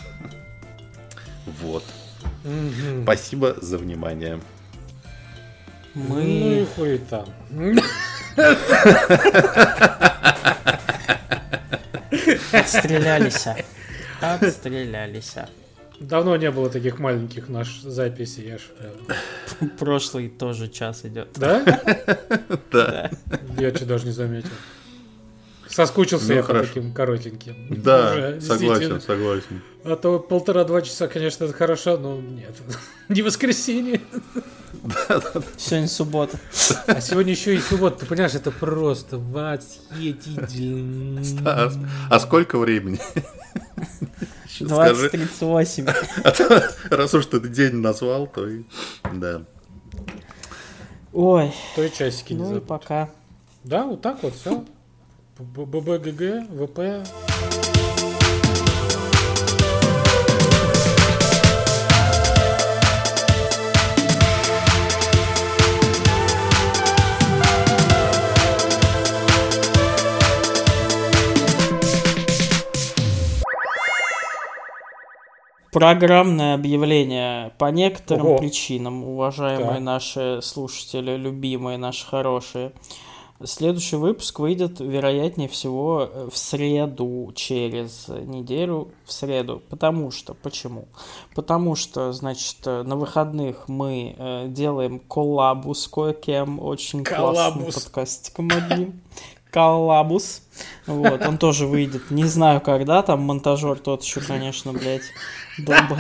Вот. Спасибо за внимание. Мы... Ну и хуй там. Отстрелялись. Отстрелялись. Давно не было таких маленьких наших записей, я ж прям... Прошлый тоже час идет. Да? Да. Я что даже не заметил. Соскучился ну, я хорошо. по таким коротеньким. Да, уже, согласен, согласен. А то полтора-два часа, конечно, это хорошо, но нет. Не воскресенье. Сегодня суббота. А сегодня еще и суббота. Ты понимаешь, это просто восхитительно. Стас, а сколько времени? двадцать тридцать восемь. А то, раз уж ты день назвал, то и... Да. Ой. То и часики не Ну и забудь. пока. Да, вот так вот, все. ББГГ, ВП. Программное объявление. По некоторым Ого. причинам, уважаемые Да. наши слушатели, любимые наши хорошие, следующий выпуск выйдет, вероятнее всего, в среду, через неделю в среду. Потому что, почему? Потому что, значит, на выходных мы э, делаем коллабу с кое-кем, очень классным Коллабус. подкастиком одним. Коллабус. Вот, он тоже выйдет. Не знаю, когда, там монтажер тот еще, конечно, блядь, долбай.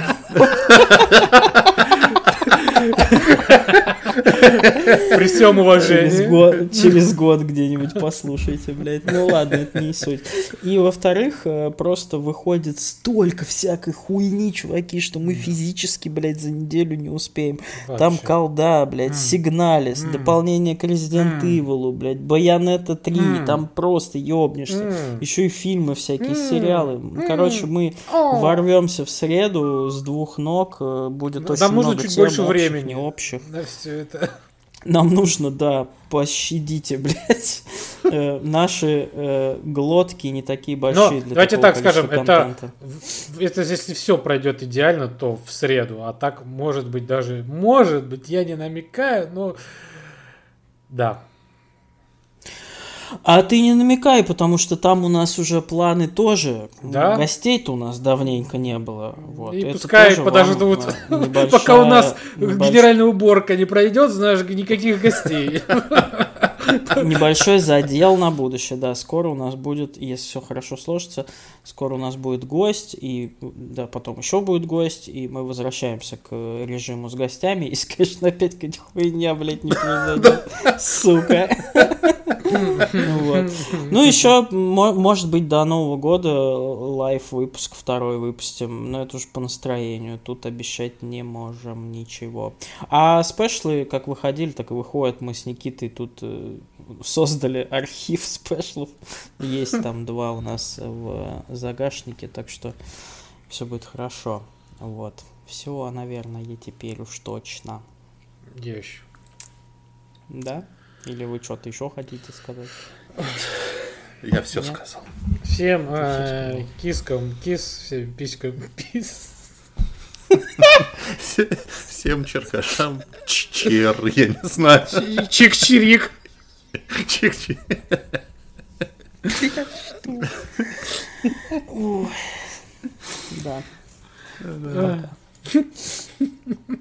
При всем Через уважении. год, через год где-нибудь послушайте, блядь. Ну ладно, это не суть. И во-вторых, э, просто выходит столько всякой хуйни, чуваки, что мы физически, блядь, за неделю не успеем. Там Вообще. колда, блядь, Сигналис, дополнение к Resident Evil, блядь, Bayonetta три, там просто ёбнешься. Еще и фильмы всякие, сериалы. Короче, мы ворвемся в среду с двух ног, э, будет очень Нам нужно много чуть тем, больше общих, времени. не общих. На все это. Нам нужно, да, пощадите, блядь, э, наши э, глотки не такие Но большие для давайте такого так скажем, количества это, контента. в- это если все пройдет идеально, то в среду. А так, может быть, даже, может быть, я не намекаю, но да. А ты не намекай, потому что там у нас уже планы тоже. Да? Гостей-то у нас давненько не было. Вот. И Это пускай тоже подождут, вам, э, небольшая- пока у нас небольш- генеральная уборка не пройдет, знаешь, никаких гостей. Небольшой задел на будущее, да. Скоро у нас будет, если все хорошо сложится, скоро у нас будет гость, и да, потом еще будет гость, и мы возвращаемся к режиму с гостями. И, конечно, опять какая-то хуйня, блядь, не произойдет. Сука. Ну, еще, может быть, до Нового года лайв-выпуск второй выпустим, но это уж по настроению, тут обещать не можем ничего. А спешлы, как выходили, так и выходят. Мы с Никитой тут создали архив спешлов, есть там два у нас в загашнике, так что все будет хорошо. Вот, все, наверное, теперь уж точно. Я еще. Да? Или вы что-то еще хотите сказать? Я все Нет? сказал. Всем э, кискам кис, всем писькам пис. Всем черкашам чер, я не знаю. Чик-чирик. Чик-чирик. Да.